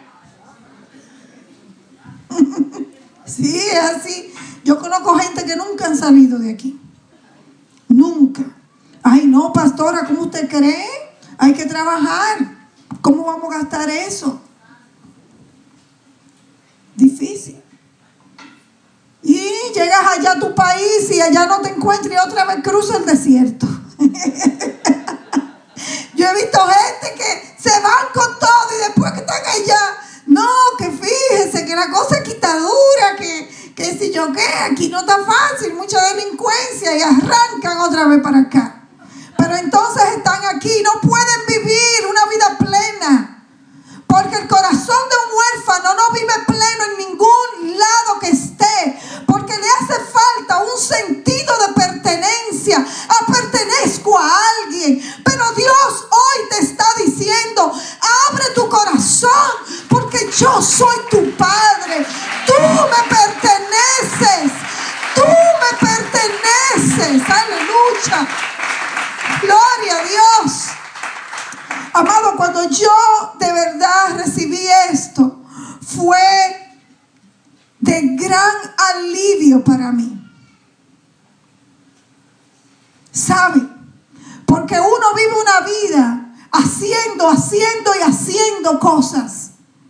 Sí, es así. Yo conozco gente que nunca han salido de aquí. Nunca. Ay, no, pastora, ¿cómo usted cree? Hay que trabajar. ¿Cómo vamos a gastar eso? Difícil. Y llega llegas allá a tu país y allá no te encuentras y otra vez cruza el desierto. Yo he visto gente que se van con todo y después que están allá, no, que fíjese que la cosa aquí está dura, que, que si yo qué, aquí no está fácil, mucha delincuencia, y arrancan otra vez para acá. Pero entonces están aquí, no pueden vivir una vida plena. Porque el corazón de un huérfano no vive pleno en ningún lado que esté. Porque le hace falta un sentido de pertenencia. Ah, pertenezco a alguien. Pero Dios hoy te está diciendo, abre tu corazón, porque yo soy tu Padre. Tú me perteneces. Tú me perteneces. Aleluya. Gloria a Dios. Amado, cuando yo de verdad recibí esto, fue de gran alivio para mí. ¿Sabe? Porque uno vive una vida haciendo, haciendo y haciendo cosas,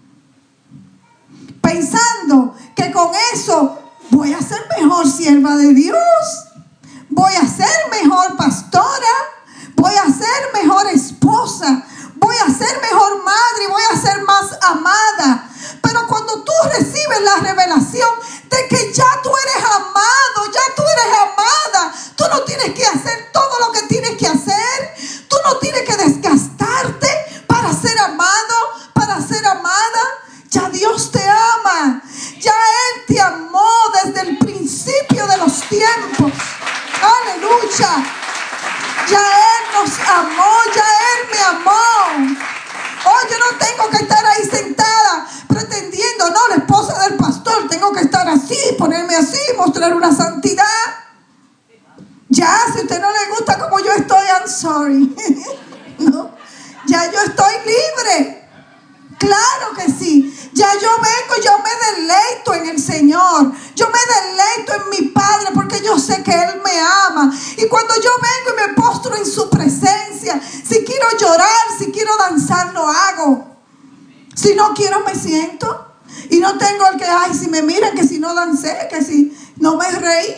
pensando que con eso voy a ser mejor sierva de Dios, voy a ser mejor pastora, voy a ser mejor esposa, voy a ser mejor madre, voy a ser más amada. Pero cuando tú recibes la revelación de que ya tú eres amado, ya tú eres amada, tú no tienes que hacer todo lo que tienes que hacer, tú no tienes que desgastarte para ser amado, para ser amada. Ya Dios te ama, ya Él te amó desde el principio de los tiempos. Aleluya. Ya Él nos amó, ya Él me amó. Oh, yo no tengo que estar ahí sentada pretendiendo, no, la esposa del pastor, tengo que estar así, ponerme así, mostrar una santidad. Ya, si a usted no le gusta como yo estoy, I'm sorry. No, ya yo estoy libre. Claro que sí. Ya yo vengo, yo me deleito en el Señor. Yo me deleito en mi Padre porque yo sé que Él me ama. Y cuando yo vengo y me postro en su presencia, si quiero llorar, si quiero danzar, lo hago. Si no quiero, me siento. Y no tengo el que, ay, si me miran, que si no dancé, que si no me reí.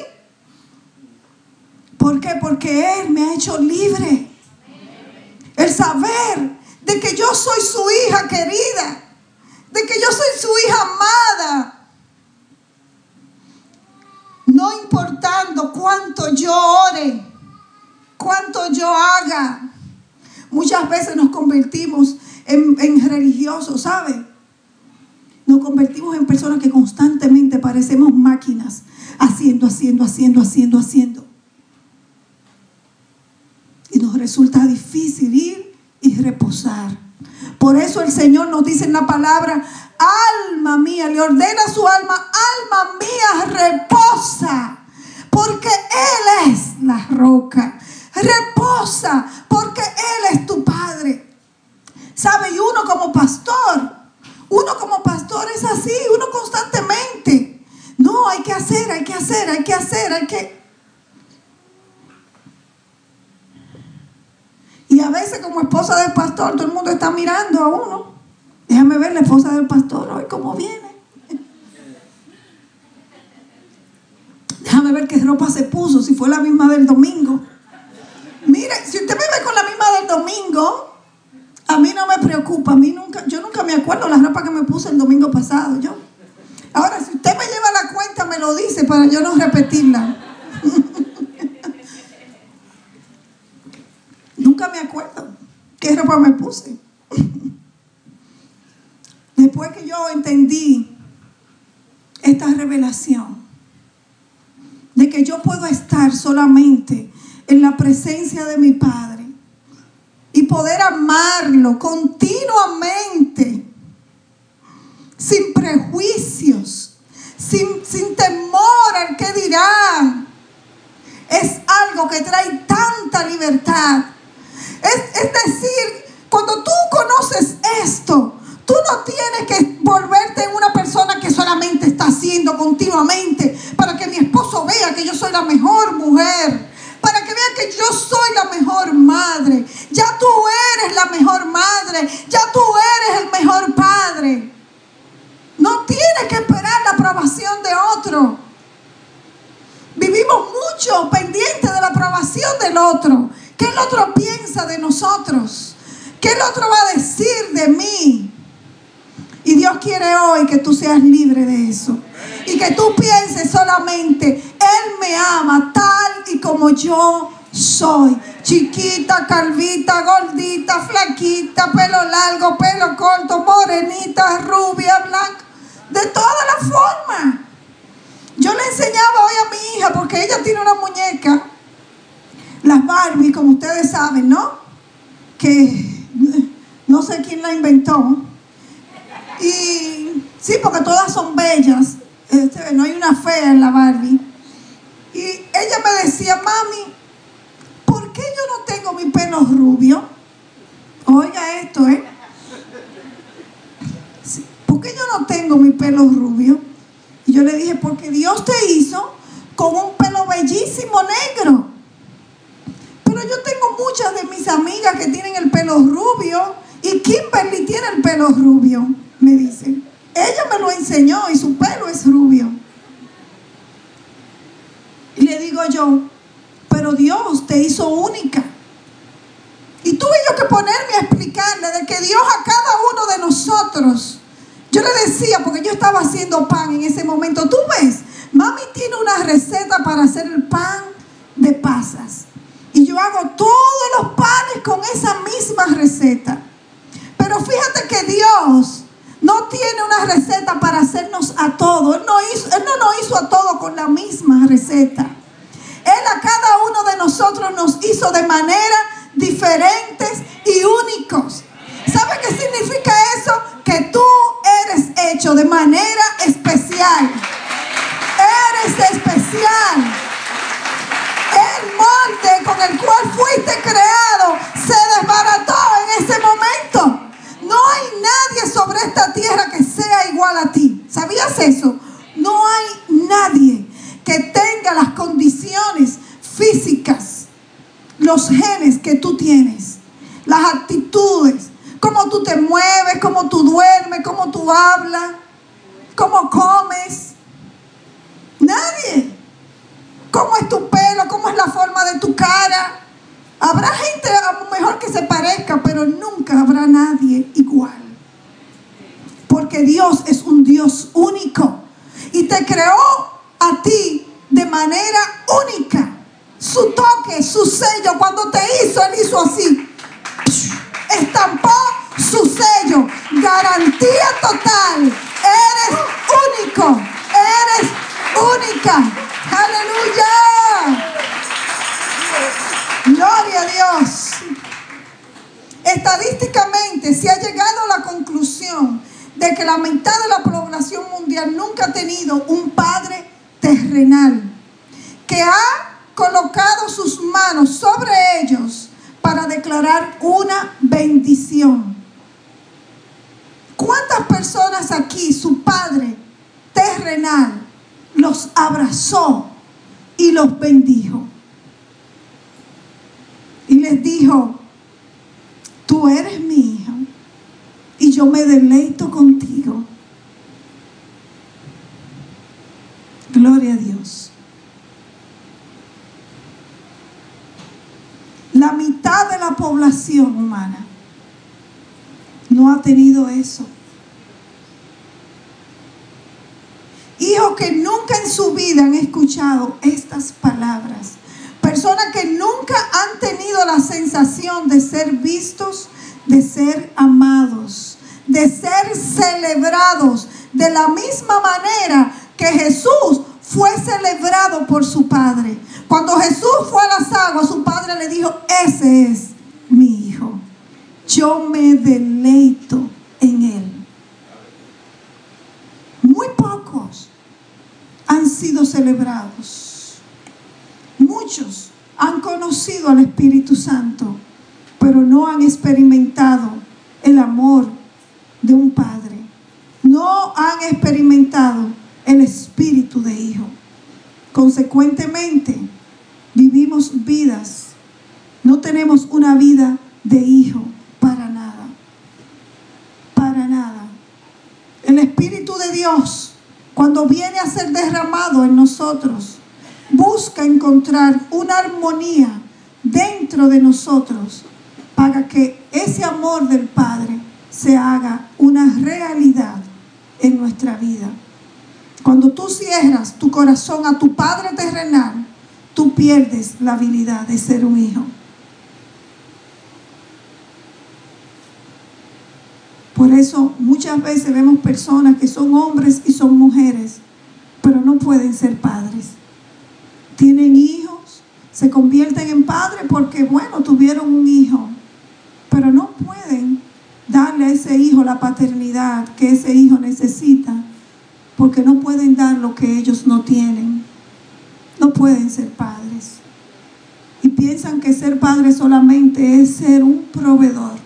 ¿Por qué? Porque Él me ha hecho libre. El saber de que yo soy su hija querida, de que yo soy su hija amada, no importando cuánto yo ore, cuánto yo haga. Muchas veces nos convertimos en, en religiosos, ¿sabe? Nos convertimos en personas que constantemente parecemos máquinas, haciendo, haciendo, haciendo, haciendo, haciendo. Y nos resulta difícil ir y reposar. Por eso el Señor nos dice en la palabra, alma mía, le ordena a su alma, alma mía, reposa, porque Él es la roca. Reposa, porque Él es tu Padre. ¿Sabe? Y uno como pastor, uno como pastor es así, uno constantemente, no, hay que hacer, hay que hacer, hay que hacer, hay que... Y a veces como esposa del pastor, todo el mundo está mirando a uno. Déjame ver la esposa del pastor hoy cómo viene. Déjame ver qué ropa se puso, si fue la misma del domingo. Mire, si usted me ve con la misma del domingo, a mí no me preocupa. A mí nunca, yo nunca me acuerdo la ropa que me puse el domingo pasado. Yo. Ahora, si usted me lleva la cuenta, me lo dice para yo no repetirla. Nunca me acuerdo qué ropa me puse. Después que yo entendí esta revelación de que yo puedo estar solamente en la presencia de mi Padre y poder amarlo continuamente, sin prejuicios, sin, sin temor al que dirán, es algo que trae tanta libertad. Es, es decir, cuando tú conoces esto, tú no tienes que volverte en una persona que solamente está haciendo continuamente para que mi esposo vea que yo soy la mejor mujer, para que vea que yo soy la mejor madre. Ya tú eres la mejor madre, ya tú eres el mejor padre. No tienes que esperar la aprobación de otro. otro? ¿Qué el otro piensa de nosotros? ¿Qué el otro va a decir de mí? Y Dios quiere hoy que tú seas libre de eso. Y que tú pienses solamente, Él me ama tal y como yo soy. Chiquita, calvita, gordita, flaquita, pelo largo, pelo corto, morenita, rubia, blanca. De todas las formas. Yo le enseñaba hoy a mi hija, porque ella tiene una muñeca, las Barbie, como ustedes saben, ¿no? Que no sé quién la inventó. Y sí, porque todas son bellas. Este, no hay una fea en la Barbie. Y ella me decía, mami, ¿por qué yo no tengo mi pelo rubio? Oiga esto, ¿eh? Sí, ¿por qué yo no tengo mi pelo rubio? Y yo le dije, porque Dios te hizo con un pelo bellísimo negro. Pero yo tengo muchas de mis amigas que tienen el pelo rubio. Y Kimberly tiene el pelo rubio, me dice. Ella me lo enseñó y su pelo es rubio. Y le digo yo, pero Dios te hizo única. Y tuve yo que ponerme a explicarle de que Dios a cada uno de nosotros, yo le decía, porque yo estaba haciendo pan en ese momento, tú ves, mami tiene una receta para hacer el pan de pasas. Y yo hago todos los panes con esa misma receta. Pero fíjate que Dios no tiene una receta para hacernos a todos. Él no hizo, Él no nos hizo a todos con la misma receta. Él a cada uno de nosotros nos hizo de manera diferentes y únicos. ¿Sabe qué significa eso? Que tú eres hecho de manera especial. Eres especial. El molde con el cual fuiste creado se desbarató en ese momento. No hay nadie sobre esta tierra que sea igual a ti. ¿Sabías eso? No hay nadie que tenga las condiciones físicas, los genes que tú tienes, las actitudes, cómo tú te mueves, cómo tú duermes, cómo tú hablas, cómo comes. Nadie. ¿Cómo es tu pelo? ¿Cómo es la forma de tu cara? Habrá gente a lo mejor que se parezca, pero nunca habrá nadie igual. Porque Dios es un Dios único. Y te creó a ti de manera única. Su toque, su sello, cuando te hizo, Él hizo así. Estampó su sello. Garantía total. Eres único. Eres única. ¡Aleluya! Gloria a Dios. Estadísticamente se ha llegado a la conclusión de que la mitad de la población mundial nunca ha tenido un padre terrenal que ha colocado sus manos sobre ellos para declarar una bendición. ¿Cuántas personas aquí su padre terrenal los abrazó y los bendijo? Y les dijo, tú eres mi hija y yo me deleito contigo. Gloria a Dios. La mitad de la población humana no ha tenido eso. Hijos que nunca en su vida han escuchado estas palabras. Personas que nunca han tenido la sensación de ser vistos, de ser amados, de ser celebrados de la misma manera que Jesús fue celebrado por su Padre. Cuando Jesús fue a las aguas, su Padre le dijo, ese es mi hijo. Yo me deleito en él. Muy pocos han sido celebrados. Muchos han conocido al Espíritu Santo, pero no han experimentado el amor de un Padre. No han experimentado el espíritu de hijo. Consecuentemente, vivimos vidas, no tenemos una vida de hijo para nada. Para nada. El Espíritu de Dios, cuando viene a ser derramado en nosotros, busca encontrar una armonía de dentro de nosotros para que ese amor del Padre se haga una realidad en nuestra vida. Cuando tú cierras tu corazón a tu Padre terrenal, tú pierdes la habilidad de ser un hijo. Por eso muchas veces vemos personas que son hombres y son mujeres, pero no pueden ser padres. Tienen hijos, se convierten en padres porque, bueno, tuvieron un hijo, pero no pueden darle a ese hijo la paternidad que ese hijo necesita, porque no pueden dar lo que ellos no tienen. No pueden ser padres. Y piensan que ser padre solamente es ser un proveedor.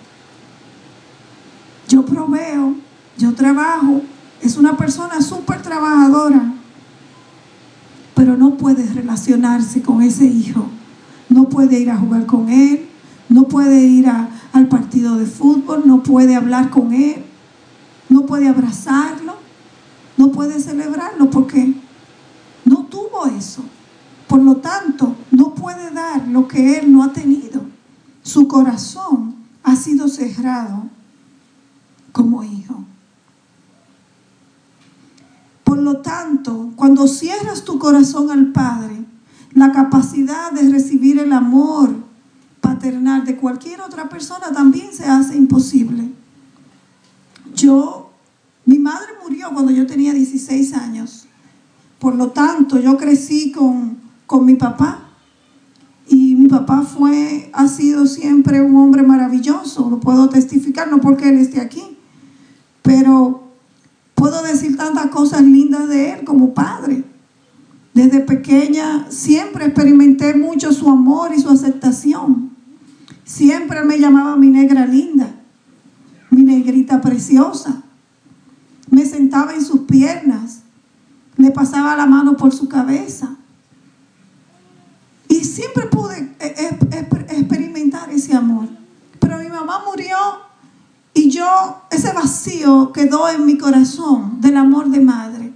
Yo proveo, yo trabajo, es una persona súper trabajadora, pero no puede relacionarse con ese hijo. No puede ir a jugar con él, no puede ir a, al partido de fútbol, no puede hablar con él, no puede abrazarlo, no puede celebrarlo porque no tuvo eso. Por lo tanto, no puede dar lo que él no ha tenido. Su corazón ha sido cerrado como hijo. Por lo tanto, cuando cierras tu corazón al Padre, la capacidad de recibir el amor paternal de cualquier otra persona también se hace imposible. Yo, mi madre murió cuando yo tenía dieciséis años. Por lo tanto, yo crecí con, con mi papá. Y mi papá fue, ha sido siempre un hombre maravilloso. Lo puedo testificar, no porque él esté aquí, pero puedo decir tantas cosas lindas de él como padre. Desde pequeña siempre experimenté mucho su amor y su aceptación. Siempre me llamaba mi negra linda, mi negrita preciosa. Me sentaba en sus piernas, le pasaba la mano por su cabeza. Y siempre pude experimentar ese amor. Pero mi mamá murió y yo, ese vacío quedó en mi corazón del amor de madre.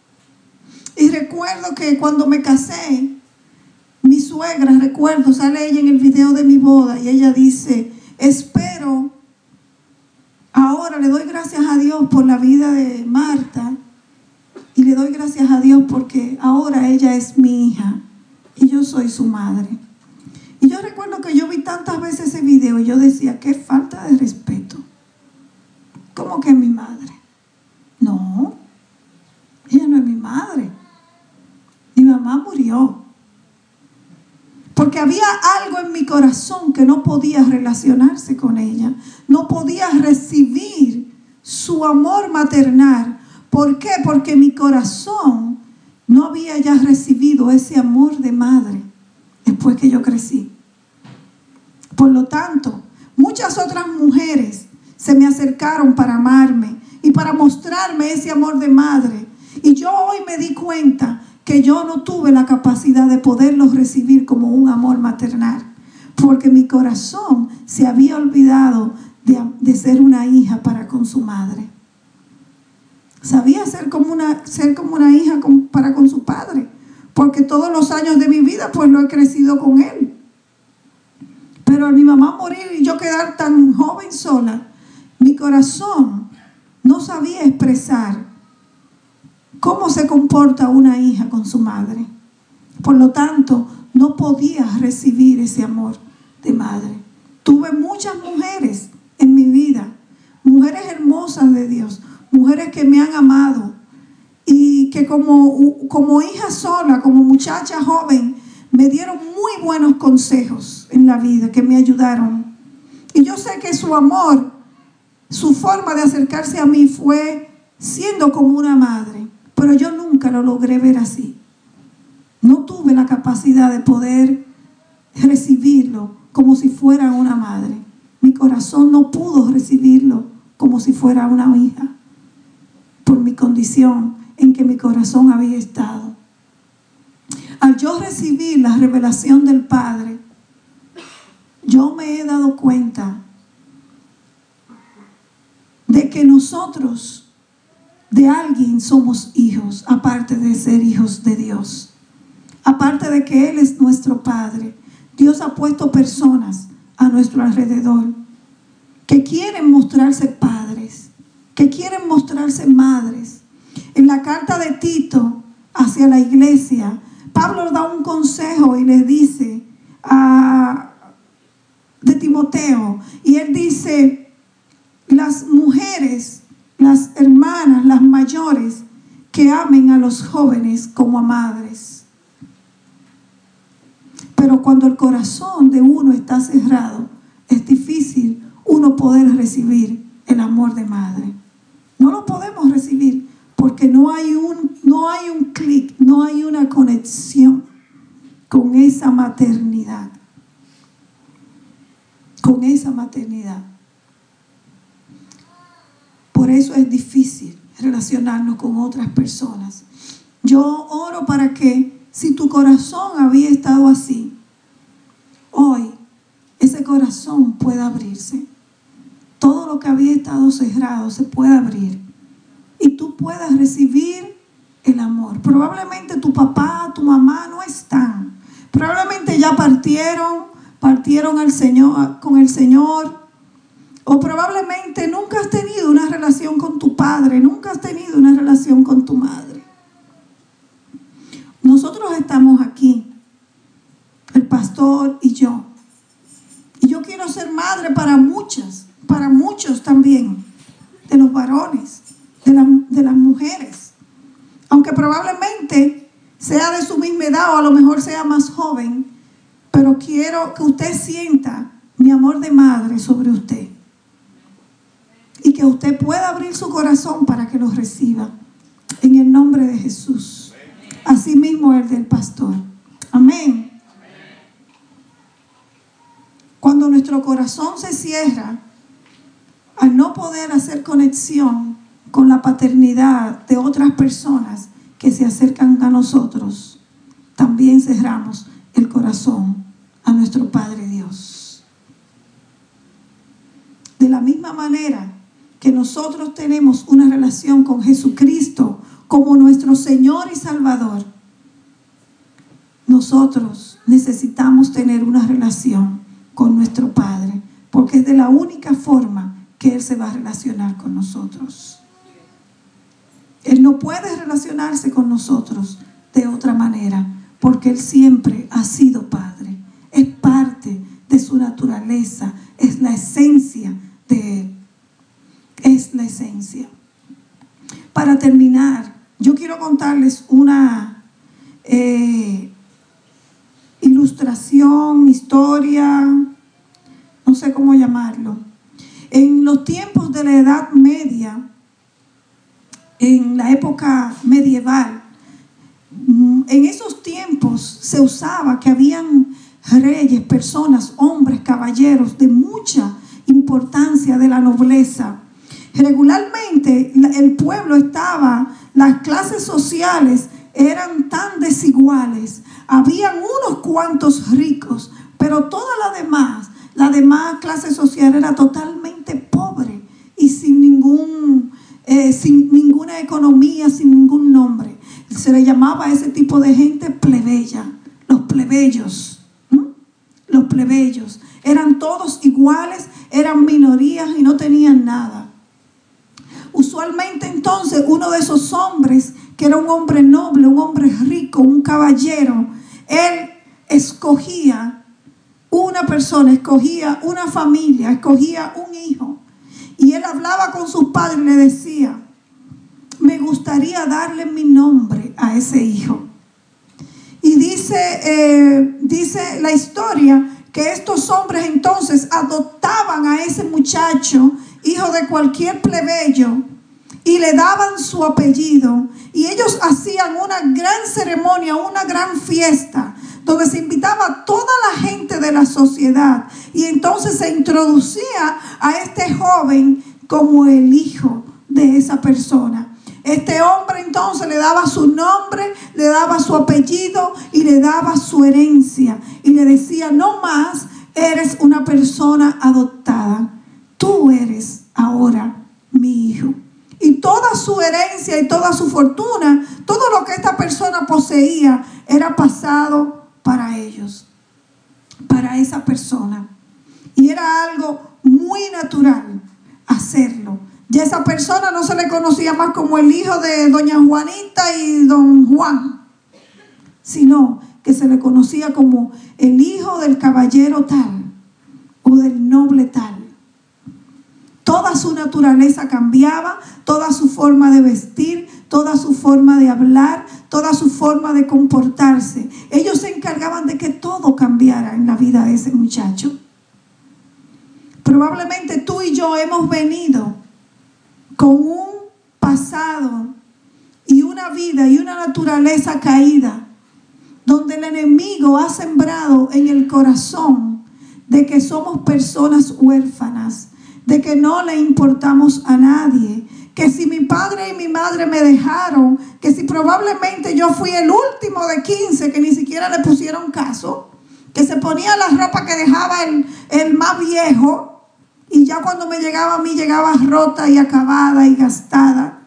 Y recuerdo que cuando me casé, mi suegra, recuerdo, sale ella en el video de mi boda y ella dice, espero, ahora le doy gracias a Dios por la vida de Marta y le doy gracias a Dios porque ahora ella es mi hija y yo soy su madre. Y yo recuerdo que yo vi tantas veces ese video y yo decía, qué falta de respeto. ¿Cómo que es mi madre? No, ella no es mi madre. Mi mamá murió. Porque había algo en mi corazón que no podía relacionarse con ella. No podía recibir su amor maternal. ¿Por qué? Porque mi corazón no había ya recibido ese amor de madre después que yo crecí. Por lo tanto, muchas otras mujeres se me acercaron para amarme y para mostrarme ese amor de madre. Y yo hoy me di cuenta que yo no tuve la capacidad de poderlos recibir como un amor maternal, porque mi corazón se había olvidado de, de ser una hija para con su madre. Sabía ser como una, ser como una hija con, para con su padre, porque todos los años de mi vida pues lo he crecido con él. Pero al mi mamá morir y yo quedar tan joven sola, mi corazón no sabía expresar cómo se comporta una hija con su madre. Por lo tanto, no podía recibir ese amor de madre. Tuve muchas mujeres en mi vida, mujeres hermosas de Dios, mujeres que me han amado y que como, como hija sola, como muchacha joven, me dieron muy buenos consejos en la vida, que me ayudaron. Y yo sé que su amor, su forma de acercarse a mí fue siendo como una madre. Pero yo nunca lo logré ver así. No tuve la capacidad de poder recibirlo como si fuera una madre. Mi corazón no pudo recibirlo como si fuera una hija, por mi condición en que mi corazón había estado. Al yo recibir la revelación del Padre, yo me he dado cuenta de que nosotros de alguien somos hijos, aparte de ser hijos de Dios. Aparte de que Él es nuestro Padre, Dios ha puesto personas a nuestro alrededor que quieren mostrarse padres, que quieren mostrarse madres. En la carta de Tito hacia la iglesia, Pablo da un consejo y le dice a de Timoteo, y él dice: las mujeres, las hermanas, las mayores, que amen a los jóvenes como a madres. Pero cuando el corazón de uno está cerrado, es difícil uno poder recibir el amor de madre. No lo podemos recibir porque no hay un, no hay un clic, no hay una conexión con esa maternidad. Con esa maternidad. Por eso es difícil relacionarnos con otras personas. Yo oro para que, si tu corazón había estado así, hoy ese corazón pueda abrirse. Todo lo que había estado cerrado se pueda abrir y tú puedas recibir el amor. Probablemente tu papá, tu mamá no están. Probablemente ya partieron, partieron al Señor, con el Señor. O probablemente nunca has tenido una relación con tu padre, nunca has tenido una relación con tu madre. Nosotros estamos aquí, el pastor y yo. Y yo quiero ser madre para muchas, para muchos también, de los varones, de, la, de las mujeres. Aunque probablemente sea de su misma edad o a lo mejor sea más joven, pero quiero que usted sienta mi amor de madre sobre usted. Y que usted pueda abrir su corazón para que lo reciba. En el nombre de Jesús. Así mismo el del pastor. Amén. Cuando nuestro corazón se cierra, al no poder hacer conexión con la paternidad de otras personas que se acercan a nosotros, también cerramos el corazón a nuestro Padre Dios. De la misma manera que nosotros tenemos una relación con Jesucristo como nuestro Señor y Salvador, nosotros necesitamos tener una relación con nuestro Padre, porque es de la única forma que Él se va a relacionar con nosotros. Él no puede relacionarse con nosotros de otra manera, porque Él siempre ha sido Padre. Es parte de su naturaleza, es la esencia de Él. Es la esencia. Para terminar, yo quiero contarles una eh, ilustración, historia, no sé cómo llamarlo. En los tiempos de la Edad Media, en la época medieval, en esos tiempos se usaba que habían reyes, personas, hombres, caballeros de mucha importancia de la nobleza. Regularmente el pueblo estaba, las clases sociales eran tan desiguales. Habían unos cuantos ricos, pero toda la demás, la demás clase social era totalmente pobre y sin ningún, eh, sin ninguna economía, sin ningún nombre. Se le llamaba a ese tipo de gente plebeya, los plebeyos. ¿Mm? Los plebeyos. Eran todos iguales, eran minorías y no tenían nada. Usualmente entonces uno de esos hombres, que era un hombre noble, un hombre rico, un caballero, él escogía una persona, escogía una familia, escogía un hijo. Y él hablaba con sus padres y le decía: me gustaría darle mi nombre a ese hijo. Y dice, eh, dice la historia que estos hombres entonces adoptaban a ese muchacho, hijo de cualquier plebeyo, y le daban su apellido. Y ellos hacían una gran ceremonia, una gran fiesta, donde se invitaba a toda la gente de la sociedad. Y entonces se introducía a este joven como el hijo de esa persona. Este hombre entonces le daba su nombre, le daba su apellido y le daba su herencia. Y le decía: no más eres una persona adoptada. Tú eres ahora mi hijo. Y toda su herencia y toda su fortuna, todo lo que esta persona poseía, era pasado para ellos. para esa persona. Y era algo muy natural hacerlo. Ya esa persona no se le conocía más como el hijo de doña Juanita y don Juan, sino que se le conocía como el hijo del caballero tal o del noble tal. Toda su naturaleza cambiaba, toda su forma de vestir, toda su forma de hablar, toda su forma de comportarse. Ellos se encargaban de que todo cambiara en la vida de ese muchacho. Probablemente tú y yo hemos venido con un pasado y una vida y una naturaleza caída, donde el enemigo ha sembrado en el corazón de que somos personas huérfanas, de que no le importamos a nadie, que si mi padre y mi madre me dejaron, que si probablemente yo fui el último de quince que ni siquiera le pusieron caso, que se ponía la ropa que dejaba el, el más viejo, y ya cuando me llegaba a mí llegaba rota y acabada y gastada.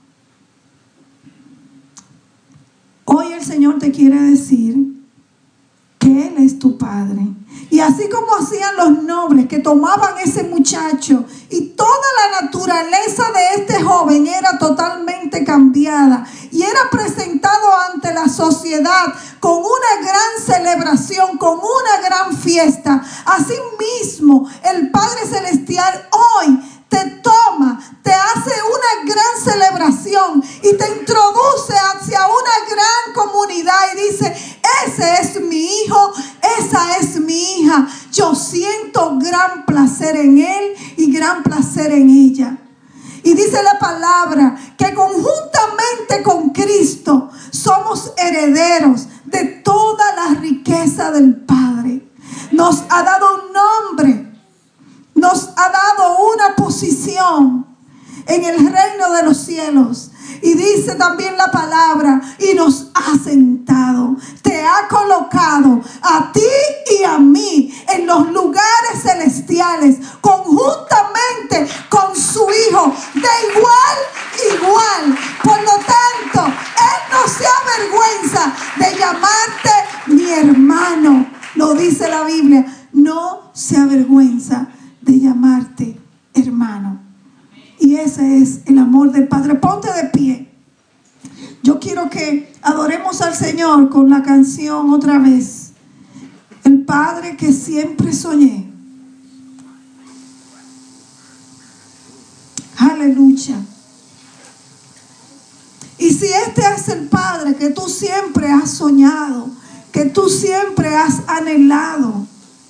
Hoy el Señor te quiere decir que Él es tu Padre. Y así como hacían los nobles que tomaban ese muchacho y toda la naturaleza de este joven era totalmente cambiada y era presentado ante la sociedad con una gran celebración, con una gran fiesta. Así mismo el Padre Celestial hoy te toma, te hace una gran celebración y te introduce hacia una gran comunidad y dice: ese es mi hijo, esa es mi hija. Yo siento gran placer en él y gran placer en ella. Y dice la palabra que conjuntamente con Cristo somos herederos de toda la riqueza del Padre. Nos ha dado un nombre. Nos ha dado una posición en el reino de los cielos. Y dice también la palabra, y nos ha sentado, te ha colocado a ti y a mí en los lugares celestiales, conjuntamente con su Hijo, de igual, igual. Por lo tanto, Él no se avergüenza de llamarte mi hermano. Lo dice la Biblia, no se avergüenza de llamarte hermano. Y ese es el amor del Padre. Ponte de pie. Yo quiero que adoremos al Señor con la canción otra vez. El Padre que siempre soñé. Aleluya. Y si este es el Padre que tú siempre has soñado, que tú siempre has anhelado,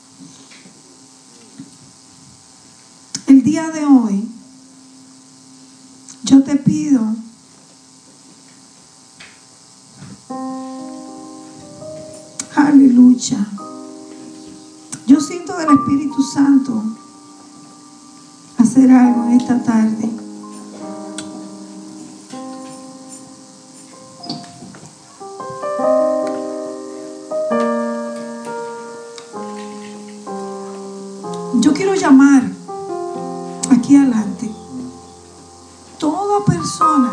el día de hoy, yo te pido aleluya. Yo siento del Espíritu Santo hacer algo en esta tarde. Yo quiero llamar aquí adelante toda persona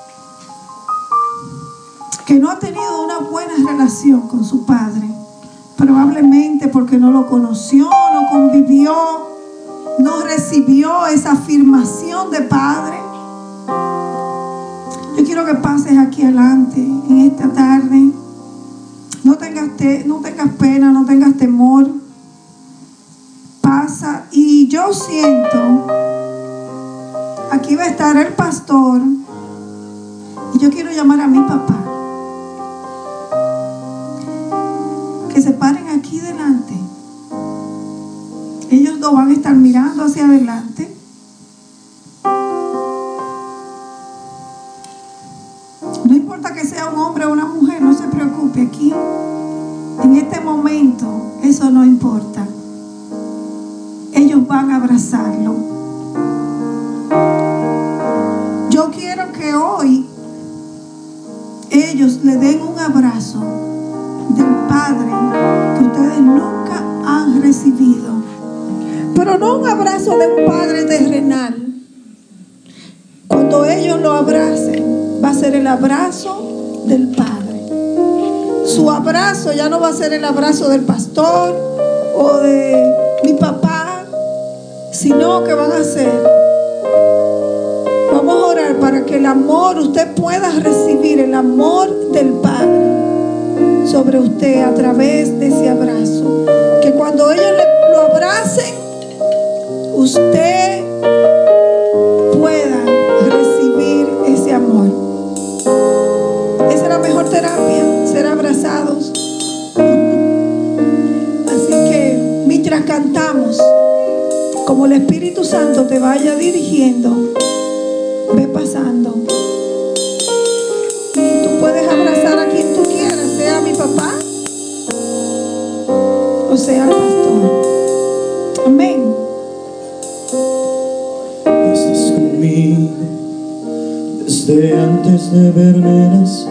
que no ha tenido una buena relación con su padre, probablemente porque no lo conoció, no convivió, no recibió esa afirmación de padre. Yo quiero que pases aquí adelante en esta tarde. No tengas, te, no tengas pena, no tengas temor. Pasa. Y yo siento, aquí va a estar el pastor, y yo quiero llamar a mi papá, que se paren aquí delante. Ellos dos van a estar mirando hacia adelante. No importa que sea un hombre o una mujer, no se preocupe. Aquí, en este momento, eso no importa. Ellos van a abrazarlo. Yo quiero que hoy ellos le den un abrazo del Padre que ustedes nunca han recibido. Pero no un abrazo de un padre terrenal. Cuando ellos lo abracen, va a ser el abrazo del Padre. Su abrazo ya no va a ser el abrazo del pastor, o de mi papá, sino que van a ser. Vamos a orar para que el amor, usted pueda recibir el amor del Padre sobre usted a través de ese abrazo. Que cuando ellos le, lo abracen, usted pueda recibir ese amor. Esa es la mejor terapia, ser abrazados. Así que mientras cantamos, como el Espíritu Santo te vaya dirigiendo, ve pasando. Y tú puedes abrazar a quien tú quieras, sea mi papá o sea el pastor. Amén. Estás conmigo desde antes de verme nacer.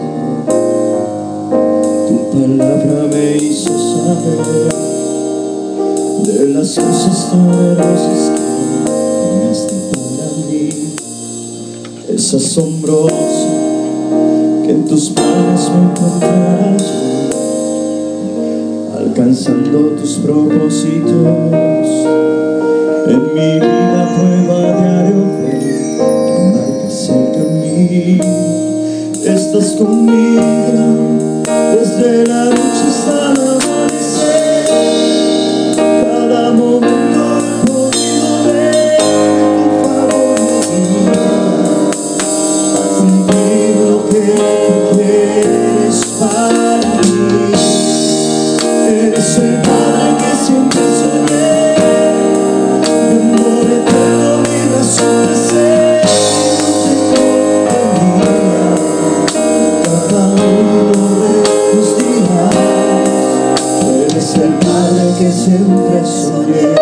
Tu palabra me hizo saber de las cosas poderosas que planeaste para mí. Es asombroso que en tus manos me encontrara yo, alcanzando tus propósitos. En mi vida prueba diario que marcas el camino. Estás conmigo desde la noche hasta el amanecer. Cada momento he podido ver tu favor en mi vida, cumplir lo que tú quieres para mí. Eres el Padre que siempre soñé, mi amor eterno, mi razón de ser. Cada uno de tus días, eres el Padre que siempre soñé.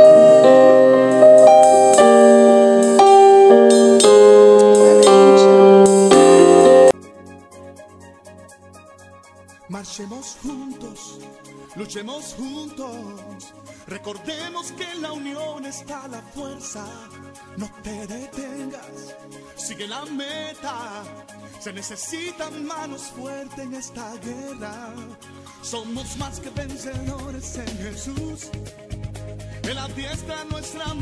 Marchemos juntos, luchemos juntos, recordemos que en la unión está la fuerza. No te detengas, sigue la meta. Se necesitan manos fuertes en esta guerra. Somos más que vencedores en Jesús. Él adiestra nuestra